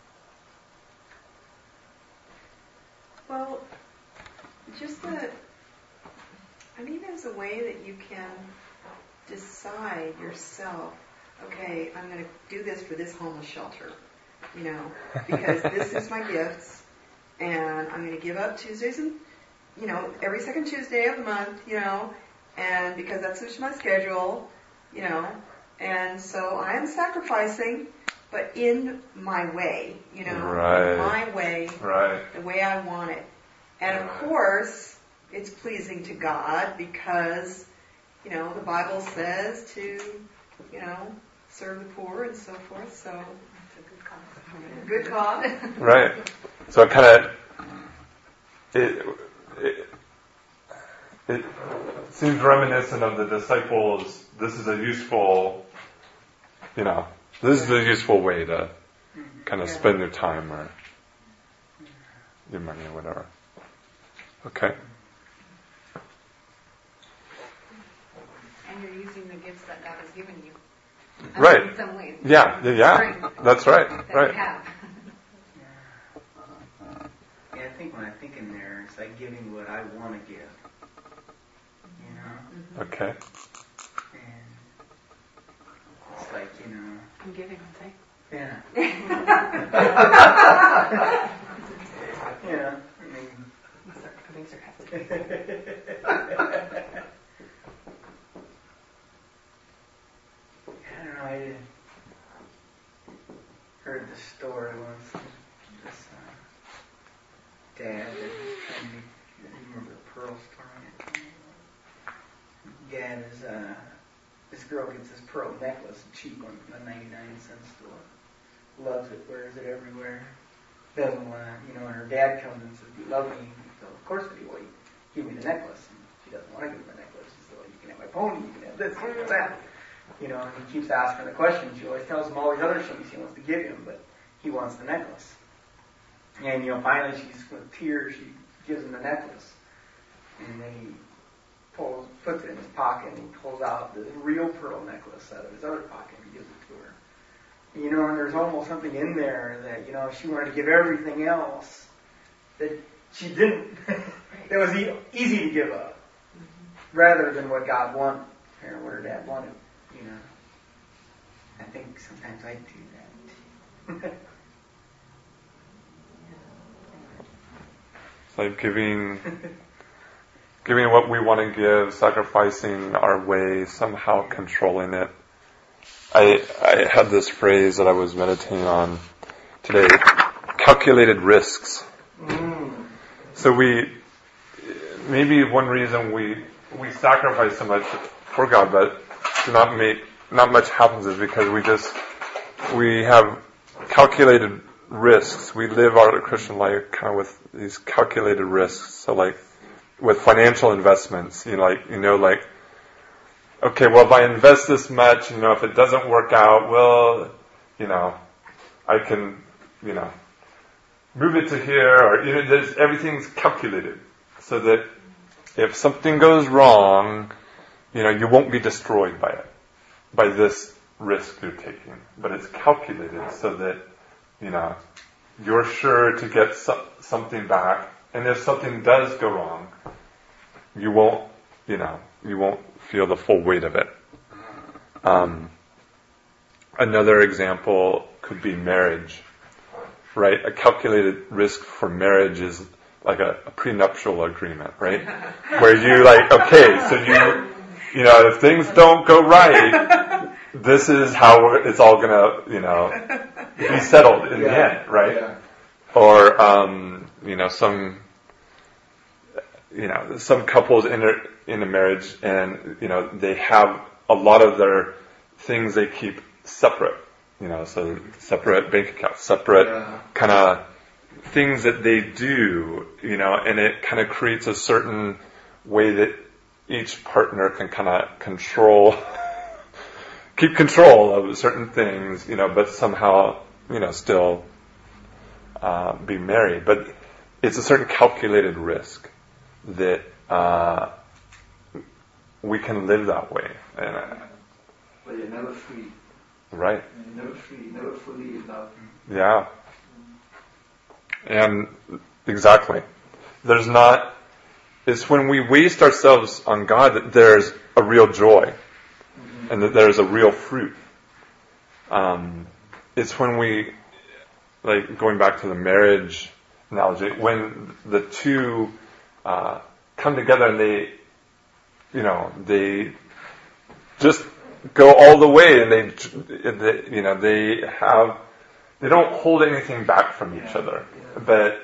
Well, just there's a way that you can decide yourself, okay, I'm going to do this for this homeless shelter, because this is my gifts, and I'm going to give up Tuesdays and, every second Tuesday of the month, and because that suits my schedule, and so I am sacrificing, but in my way, Right. in my way, Right. the way I want it. And of course, it's pleasing to God because, the Bible says to, serve the poor and so forth, so it's a good cause. Right. So it kind of, it seems reminiscent of the disciples. This is a useful, this is a useful way to kind of spend your time or your money or whatever. Okay. And you're using the gifts that God has given you. Right. In some ways. Yeah. That's right. That Right. you have. Yeah, I think when I think in there, it's like giving what I want to give. Okay. And it's like, I'm giving, I'll say. yeah. I'll start becoming sarcastic. I don't know, I heard the story once. This dad that was trying to, you remember the pearl story? Dad is, this girl gets this pearl necklace, a cheap one from a 99-cent store. Loves it, wears it everywhere. Doesn't want to, and her dad comes and says, "Do you love me?" So of course I do. Well, give me the necklace. And she doesn't want to give him the necklace. She says, "Well, you can have my pony, you can have this, you can have that." And he keeps asking the question. She always tells him all these other things he wants to give him, but he wants the necklace. And, finally she's with tears, she gives him the necklace. And then he puts it in his pocket, and he pulls out the real pearl necklace out of his other pocket and gives it to her. And there's almost something in there that, she wanted to give everything else that she didn't, that was easy to give up, rather than what God wanted, or what her dad wanted. I think sometimes I do that. It's like giving what we want to give, sacrificing our way, somehow controlling it. I had this phrase that I was meditating on today, calculated risks. So maybe one reason we sacrifice so much for God, but not much happens is because we have calculated risks. We live our Christian life kind of with these calculated risks. So like with financial investments, okay, well, if I invest this much, if it doesn't work out, well, I can, move it to here, or, everything's calculated so that if something goes wrong, you won't be destroyed by it, by this risk you're taking. But it's calculated so that, you're sure to get something back, and if something does go wrong, you won't feel the full weight of it. Another example could be marriage, right? A calculated risk for marriage is like a prenuptial agreement, right? Where you so if things don't go right, this is how it's all gonna, be settled in the end, right? Yeah. Or, some couples enter in a marriage and, they have a lot of their things they keep separate, so separate bank accounts, separate kind of things that they do, and it kind of creates a certain way that each partner can kind of keep control of certain things, but somehow, still be married. But it's a certain calculated risk that we can live that way. But you're never free. Right. You're never free, never fully in love. Yeah. And exactly. It's when we waste ourselves on God that there's a real joy and that there's a real fruit. It's when we, going back to the marriage analogy, when the two come together and they just go all the way, and they don't hold anything back from each other. But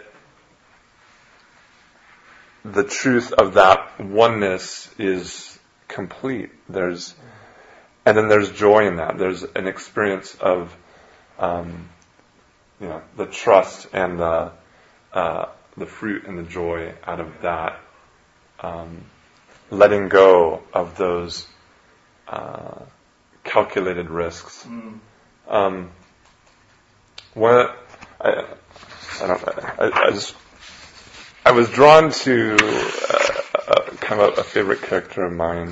the truth of that oneness is complete. And then there's joy in that. There's an experience of, the trust and the fruit and the joy out of that. Letting go of those calculated risks. I was drawn to kind of a favorite character of mine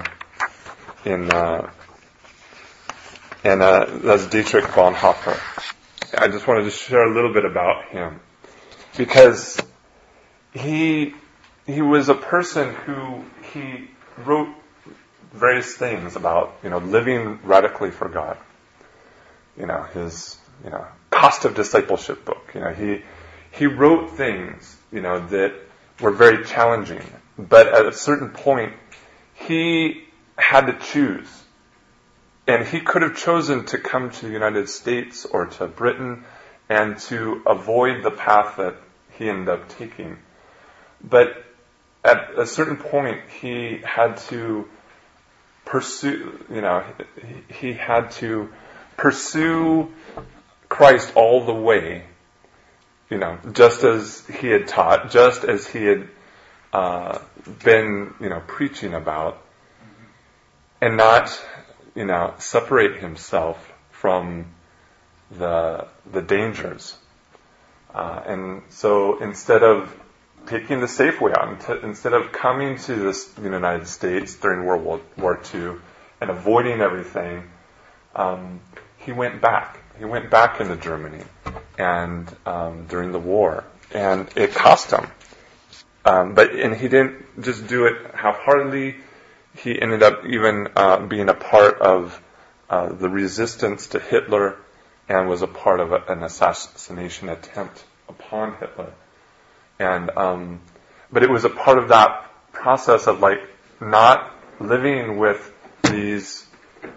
that's Dietrich Bonhoeffer. I just wanted to share a little bit about him because he was a person who he wrote various things about, living radically for God. His, Cost of Discipleship book. He wrote things, that were very challenging. But at a certain point, he had to choose. And he could have chosen to come to the United States or to Britain and to avoid the path that he ended up taking. But at a certain point, he had to pursue, he had to pursue Christ all the way, just as he had taught, just as he had been, preaching about, and not, separate himself from the dangers. And so instead of taking the safe way out, instead of coming to the United States during World War II and avoiding everything, he went back. He went back into Germany and during the war, and it cost him. But he didn't just do it half-heartedly. He ended up even being a part of the resistance to Hitler, and was a part of an assassination attempt upon Hitler. And but it was a part of that process of not living with these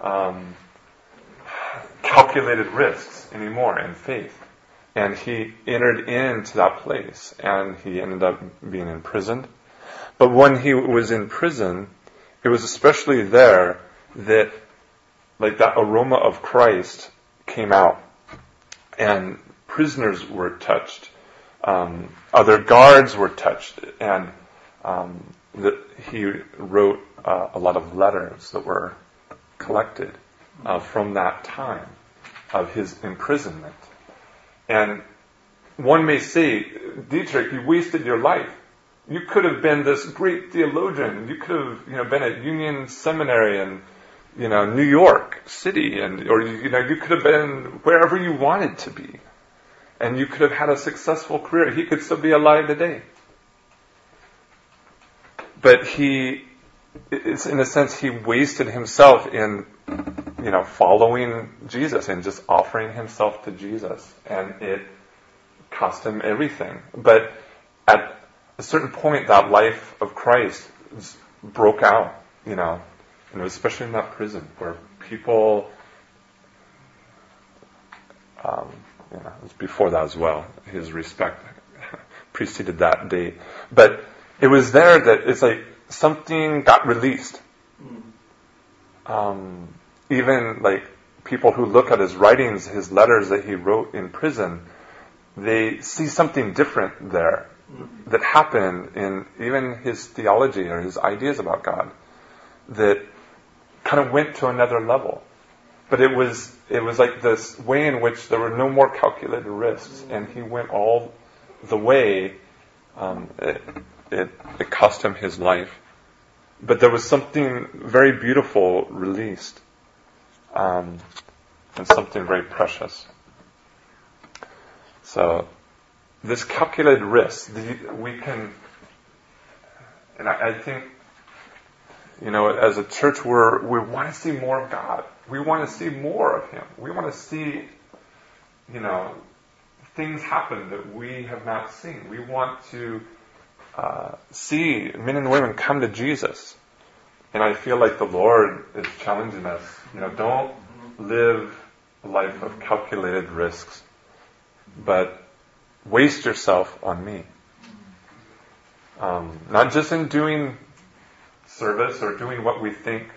calculated risks anymore in faith. And he entered into that place, and he ended up being imprisoned. But when he was in prison, it was especially there that that aroma of Christ came out, and prisoners were touched. Other guards were touched, and he wrote a lot of letters that were collected from that time of his imprisonment. And one may say, Dietrich, you wasted your life. You could have been this great theologian. You could have, been at Union Seminary in, New York City, or you could have been wherever you wanted to be, and you could have had a successful career. He could still be alive today. But it's in a sense, he wasted himself in, following Jesus and just offering himself to Jesus, and it cost him everything. But at a certain point, that life of Christ broke out, and especially in that prison where people, it was before that as well. His respect preceded that day. But it was there that it's something got released. Even people who look at his writings, his letters that he wrote in prison, they see something different there that happened in even his theology or his ideas about God that kind of went to another level. But it was this way in which there were no more calculated risks, and he went all the way. It cost him his life. But there was something very beautiful released, and something very precious. So, this calculated risk, we can, and I think, as a church, we want to see more of God. We want to see more of Him. We want to see, things happen that we have not seen. We want to see men and women come to Jesus. And I feel like the Lord is challenging us. Don't live a life of calculated risks, but waste yourself on me. Not just in doing service or doing what we think,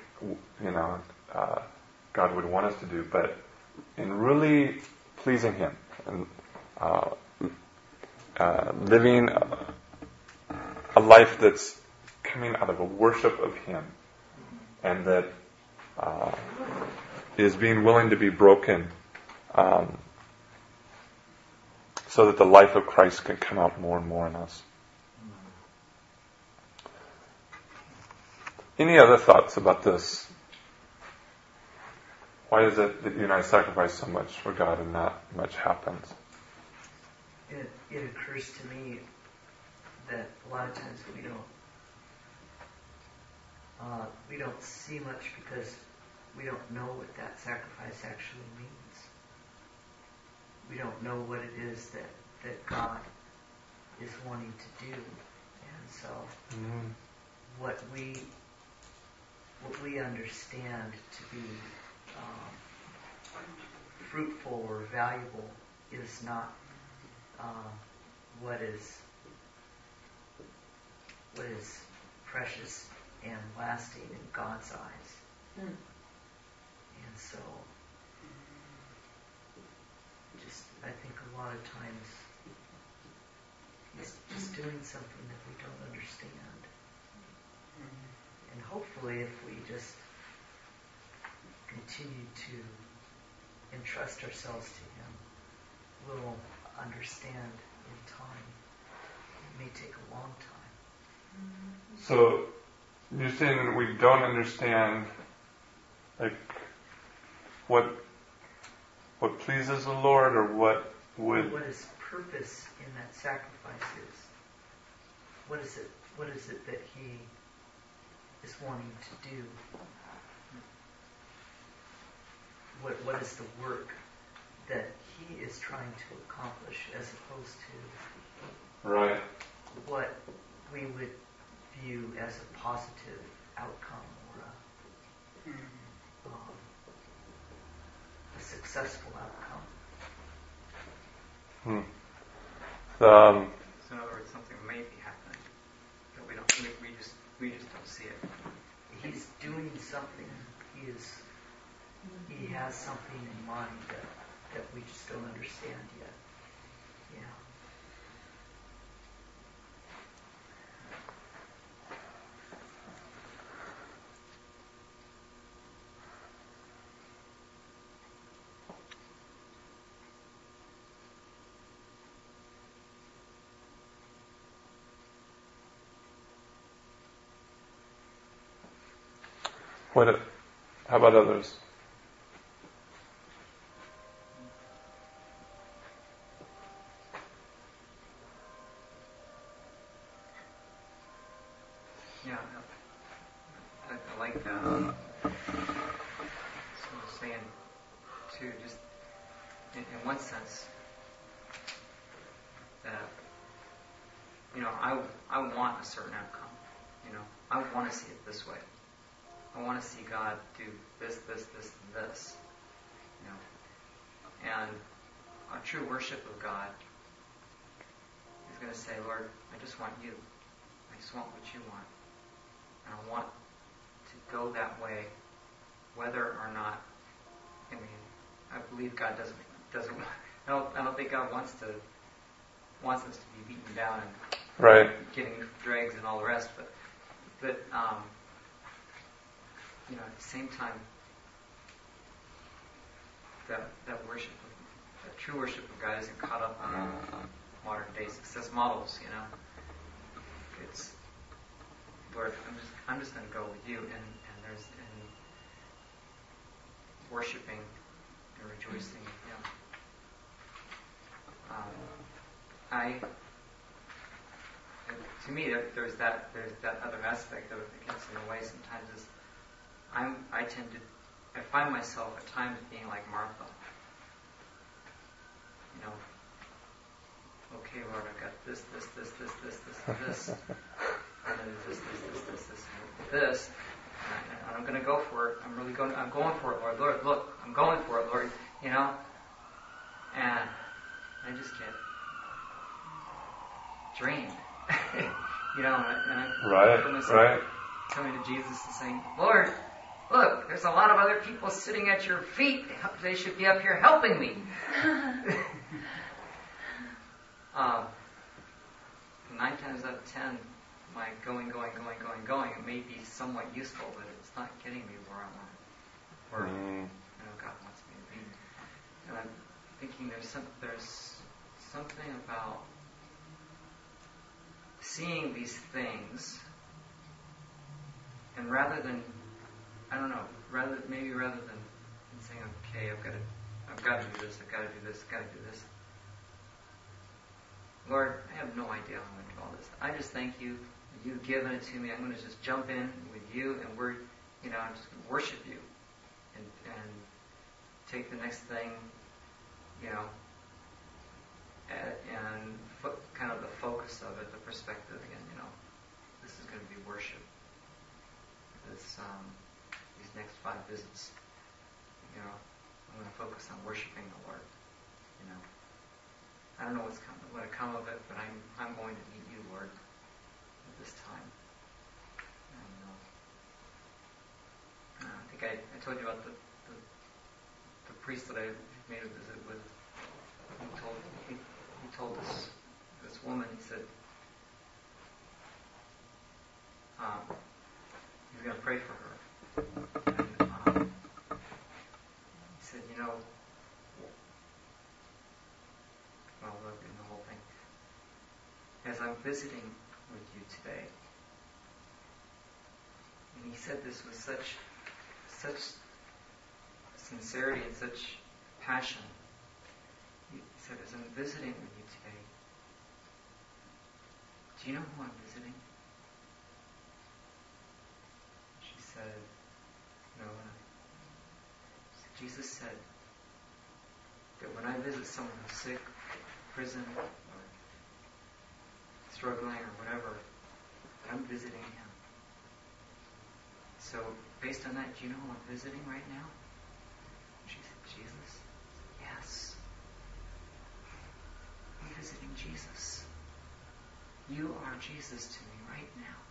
God would want us to do, but in really pleasing Him and living a life that's coming out of a worship of Him, and that is being willing to be broken, so that the life of Christ can come out more and more in us. Any other thoughts about this? Why is it that you and I sacrifice so much for God and not much happens? It occurs to me that a lot of times we don't see much because we don't know what that sacrifice actually means. We don't know what it is that God is wanting to do, and so what we understand to be fruitful or valuable is not what is precious and lasting in God's eyes. And so, I think a lot of times He's just doing something that we don't understand. And hopefully, if we just continue to entrust ourselves to Him, we'll understand in time. It may take a long time. So, you're saying that we don't understand, like, what pleases the Lord, or what His purpose in that sacrifice is. What is it that He is wanting to do? What is the work that He is trying to accomplish, as opposed to what we would view as a positive outcome or a successful outcome. So in other words, something may be happening that we just don't see it. He's doing something. He has something in mind that we just don't understand yet. Yeah. How about others? Yeah, I like that. Someone was saying too, just in one sense, that I want a certain outcome. I want to see it this way. I want to see God do this, this, this, and this. And a true worship of God is going to say, Lord, I just want you. I just want what you want. And I want to go that way, whether or not. I believe God doesn't. I don't think God wants us to be beaten down and getting dregs and all the rest. But at the same time, that worship, that true worship of God isn't caught up in modern day success models. It's, Lord, I'm just going to go with you, and worshiping and rejoicing. To me, there's that other aspect of it that gets in the way sometimes. Is I find myself at times being like Martha. okay, Lord, I've got this, and this, and then this, and I'm going to go for it. I'm going for it, Lord. Lord, look, I'm going for it, Lord. And I just get drained. And I feel myself coming to Jesus and saying, Lord, look, there's a lot of other people sitting at your feet. They should be up here helping me. 9 times out of 10, my going, it may be somewhat useful, but it's not getting me where I want, God wants me to be. And I'm thinking there's something about seeing these things, and rather than saying, okay, I've got to do this, Lord, I have no idea how I'm going to do all this. I just thank you that you've given it to me. I'm going to just jump in with you, and I'm just going to worship you, and take the next thing, and kind of the focus of it, the perspective again. This is going to be worship. These next 5 visits, I'm going to focus on worshiping the Lord. I don't know what's going to come of it, but I'm going to meet you, Lord, at this time. And I think I told you about the priest that I made a visit with. He told this woman, he said, he's going to pray for her. And he said, well, look in the whole thing. As I'm visiting with you today, and he said this with such sincerity and such passion. He said, as I'm visiting with you today, do you know who I'm visiting? She said, no. Jesus said that when I visit someone who's sick, prison, or struggling, or whatever, I'm visiting him. So, based on that, do you know who I'm visiting right now? She said, Jesus? Yes. I'm visiting Jesus. You are Jesus to me right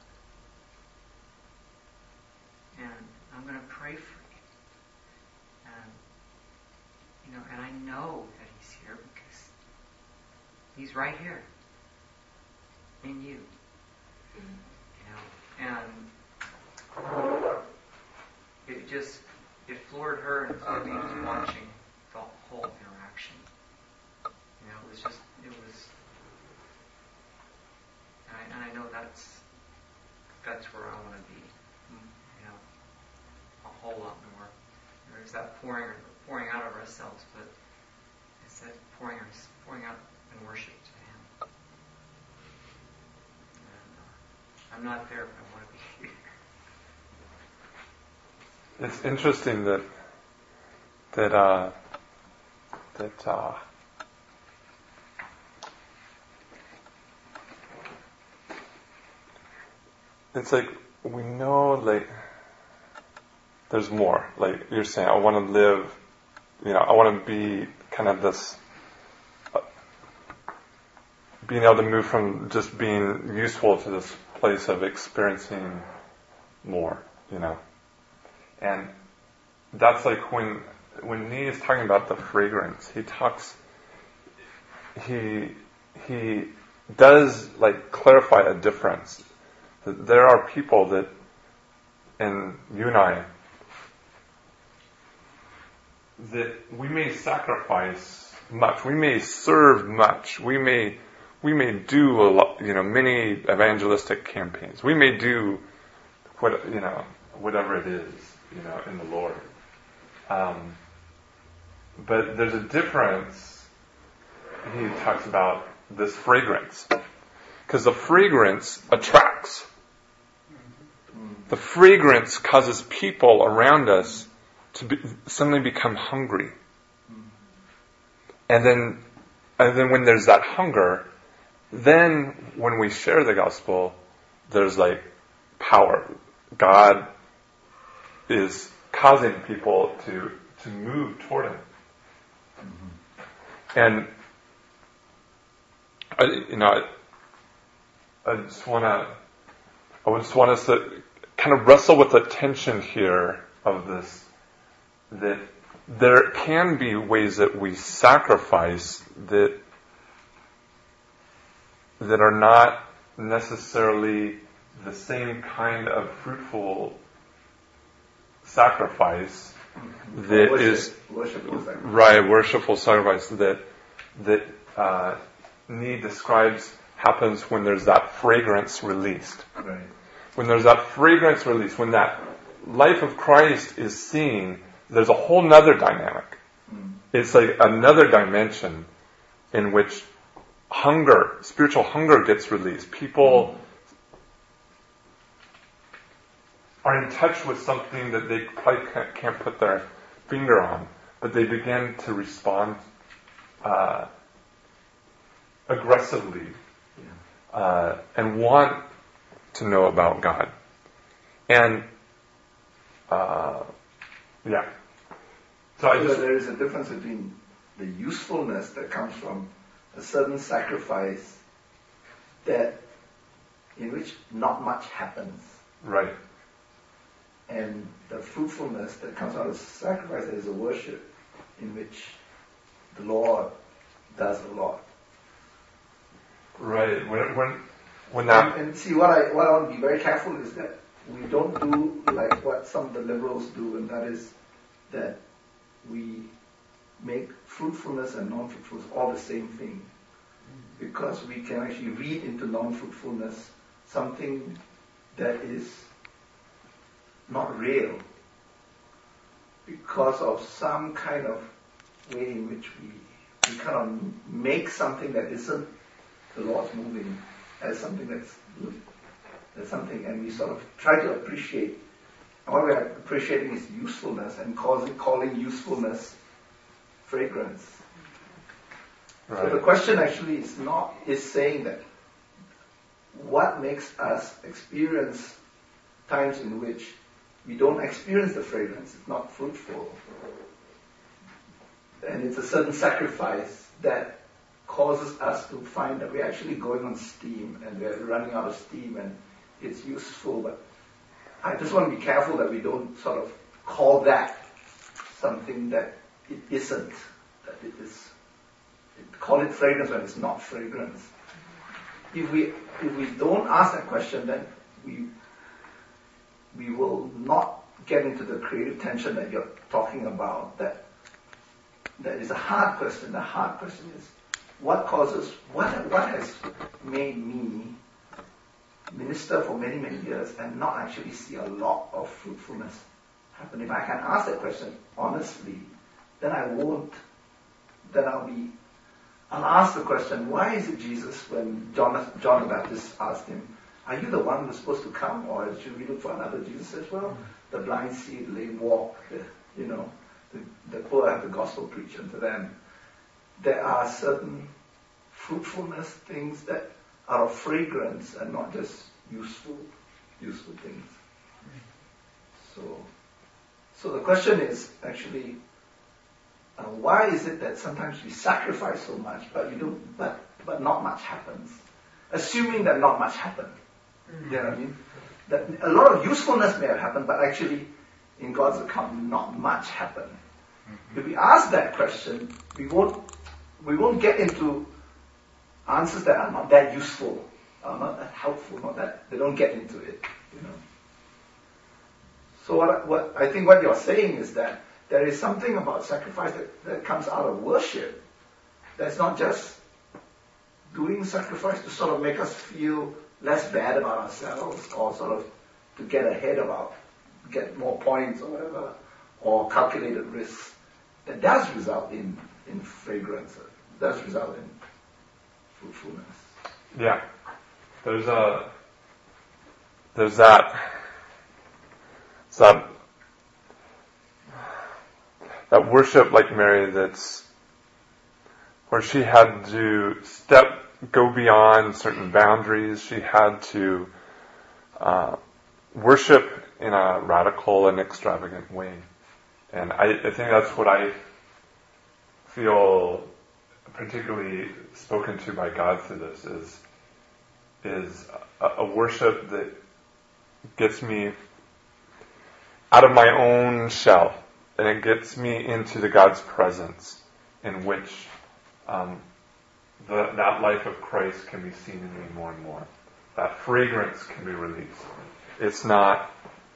now. And I'm going to pray for you. And I know that he's here because he's right here in you. And it floored her and floored me just watching the whole interaction. And I know that's where I want to be. A whole lot more. There's that pouring out of ourselves, but it's that pouring out in worship to him. And I'm not there, but I want to be. It's interesting that it's like we know, like there's more. Like you're saying, I want to live. I want to be kind of this. Being able to move from just being useful to this place of experiencing more. And that's like when Nee is talking about the fragrance, he does like clarify a difference. That there are people that, and you and I, that we may sacrifice much, we may serve much, we may do a lot, many evangelistic campaigns. We may do whatever it is, in the Lord. But there's a difference. He talks about this fragrance. Because the fragrance attracts. The fragrance causes people around us to suddenly become hungry. And then then when there's that hunger, then when we share the gospel, there's like power. God is causing people to move toward Him. And I just want us to kind of wrestle with the tension here of this, that there can be ways that we sacrifice that are not necessarily the same kind of fruitful sacrifice that is worshipful sacrifice that Need describes happens when there's that fragrance released. Right. When there's that fragrance released, when that life of Christ is seen, there's a whole nother dynamic. It's like another dimension in which hunger, spiritual hunger gets released. People are in touch with something that they probably can't put their finger on, but they begin to respond aggressively and want to know about God. And So there is a difference between the usefulness that comes from a certain sacrifice in which not much happens. Right. And the fruitfulness that comes out of sacrifice that is a worship in which the Lord does a lot. Right. When that and see what I want to be very careful is that we don't do like what some of the liberals do, and that is that we make fruitfulness and non-fruitfulness all the same thing, because we can actually read into non-fruitfulness something that is not real because of some kind of way in which we kind of make something that isn't the Lord's moving as something that's something, and we sort of try to appreciate. And what we are appreciating is usefulness, and calling usefulness fragrance. Right. So the question actually is saying that what makes us experience times in which we don't experience the fragrance, it's not fruitful, and it's a certain sacrifice that causes us to find that we're actually going on steam and we're running out of steam and it's useful, but I just want to be careful that we don't sort of call that something that it isn't, that it is. Call it fragrance when it's not fragrance. If we don't ask that question, then we will not get into the creative tension that you're talking about. That is a hard question. The hard question is what has made me minister for many, many years and not actually see a lot of fruitfulness happen. If I can ask that question honestly, then I'll ask the question, why is it Jesus, when John the Baptist asked him, are you the one who's supposed to come, or should we look for another? Jesus says, well, the blind see, the lame walk, the poor have the gospel preached unto them. There are certain fruitfulness things that are of fragrance and not just useful things. So the question is actually, why is it that sometimes we sacrifice so much, but not much happens? Assuming that not much happened. You know what I mean? That a lot of usefulness may have happened, but actually, in God's account, not much happened. If we ask that question, we won't get into answers that are not that useful, are not that helpful, they don't get into it. So what I think what you're saying is that there is something about sacrifice that comes out of worship. That's not just doing sacrifice to sort of make us feel less bad about ourselves, or sort of to get ahead get more points or whatever, or calculated risks. That does result in fragrance. It does result in fruitfulness. Yeah. There's that worship like Mary that's where she had to go beyond certain boundaries. She had to worship in a radical and extravagant way. And I think that's what I feel particularly spoken to by God through this is a worship that gets me out of my own shell, and it gets me into the God's presence in which that life of Christ can be seen in me more and more. That fragrance can be released. It's not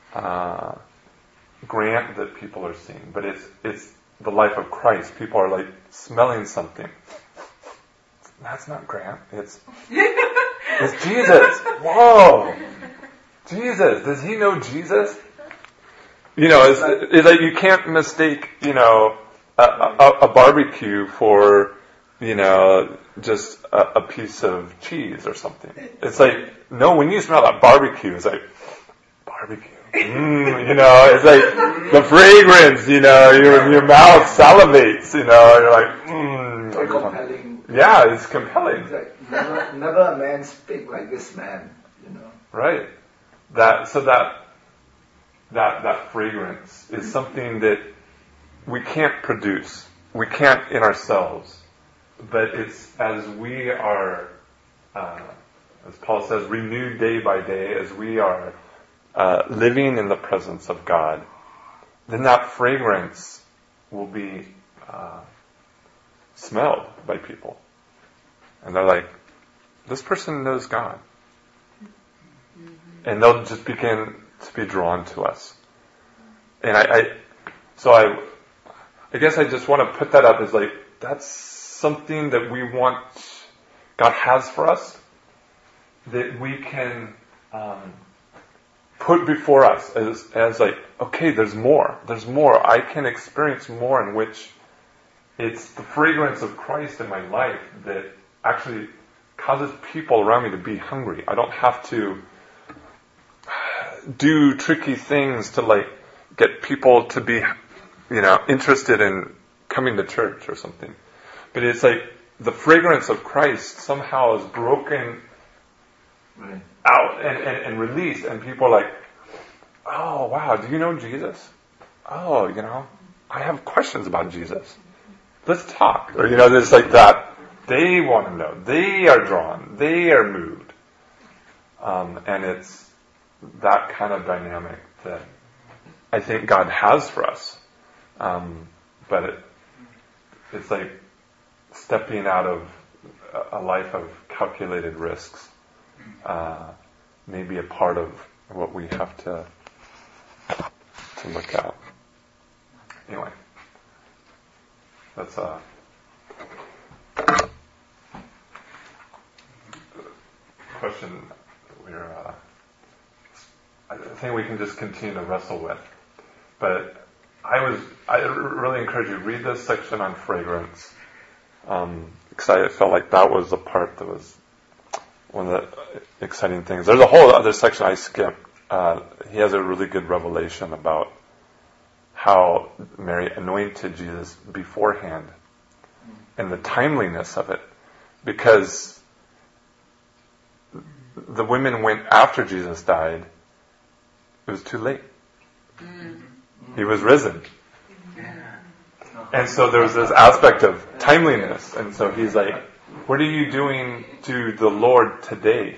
Grant that people are seeing, but it's the life of Christ. People are like smelling something. That's not Grant. It's Jesus. Whoa, Jesus. Does he know Jesus? It's like you can't mistake, a barbecue for, just a piece of cheese or something. It's like, no, when you smell that barbecue, it's like, barbecue. It's like the fragrance, your mouth salivates, you're like, So compelling. Yeah, it's compelling. It's like, never a man speak like this man, Right. That fragrance is something that we can't produce. We can't in ourselves. But it's as we are, as Paul says, renewed day by day, as we are living in the presence of God, then that fragrance will be smelled by people. And they're like, this person knows God. And they'll just begin to be drawn to us. And I guess I just want to put that up as like, that's something that we want, God has for us, that we can put before us as like, okay, there's more. I can experience more, in which it's the fragrance of Christ in my life that actually causes people around me to be hungry. I don't have to do tricky things to like get people to be, interested in coming to church or something. But it's like the fragrance of Christ somehow is broken out and released, and people are like, oh wow, do you know Jesus? Oh, I have questions about Jesus. Let's talk. Or, there's like that. They want to know. They are drawn. They are moved. And it's that kind of dynamic that I think God has for us. But it's like stepping out of a life of calculated risks. Maybe a part of what we have to look at. Anyway, that's a question that I think we can just continue to wrestle with. But I really encourage you to read this section on fragrance. Because I felt like that was the part that was one of the exciting things. There's a whole other section I skipped. He has a really good revelation about how Mary anointed Jesus beforehand and the timeliness of it. Because the women went after Jesus died. It was too late. He was risen. And so there was this aspect of timeliness. And so he's like, what are you doing to the Lord today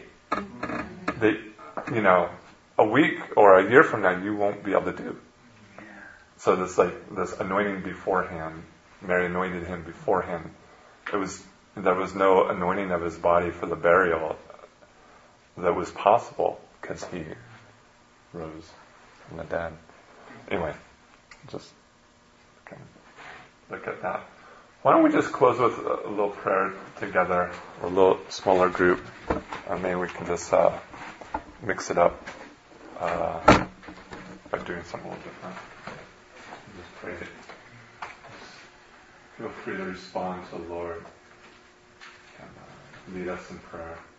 that, a week or a year from now you won't be able to do? So this anointing beforehand, Mary anointed him beforehand. There was no anointing of his body for the burial that was possible because he rose from the dead. Anyway, just kind of look at that. Why don't we just close with a little prayer together, or a little smaller group. Maybe we can just mix it up by doing something a little different. Just pray. Feel free to respond to the Lord and lead us in prayer.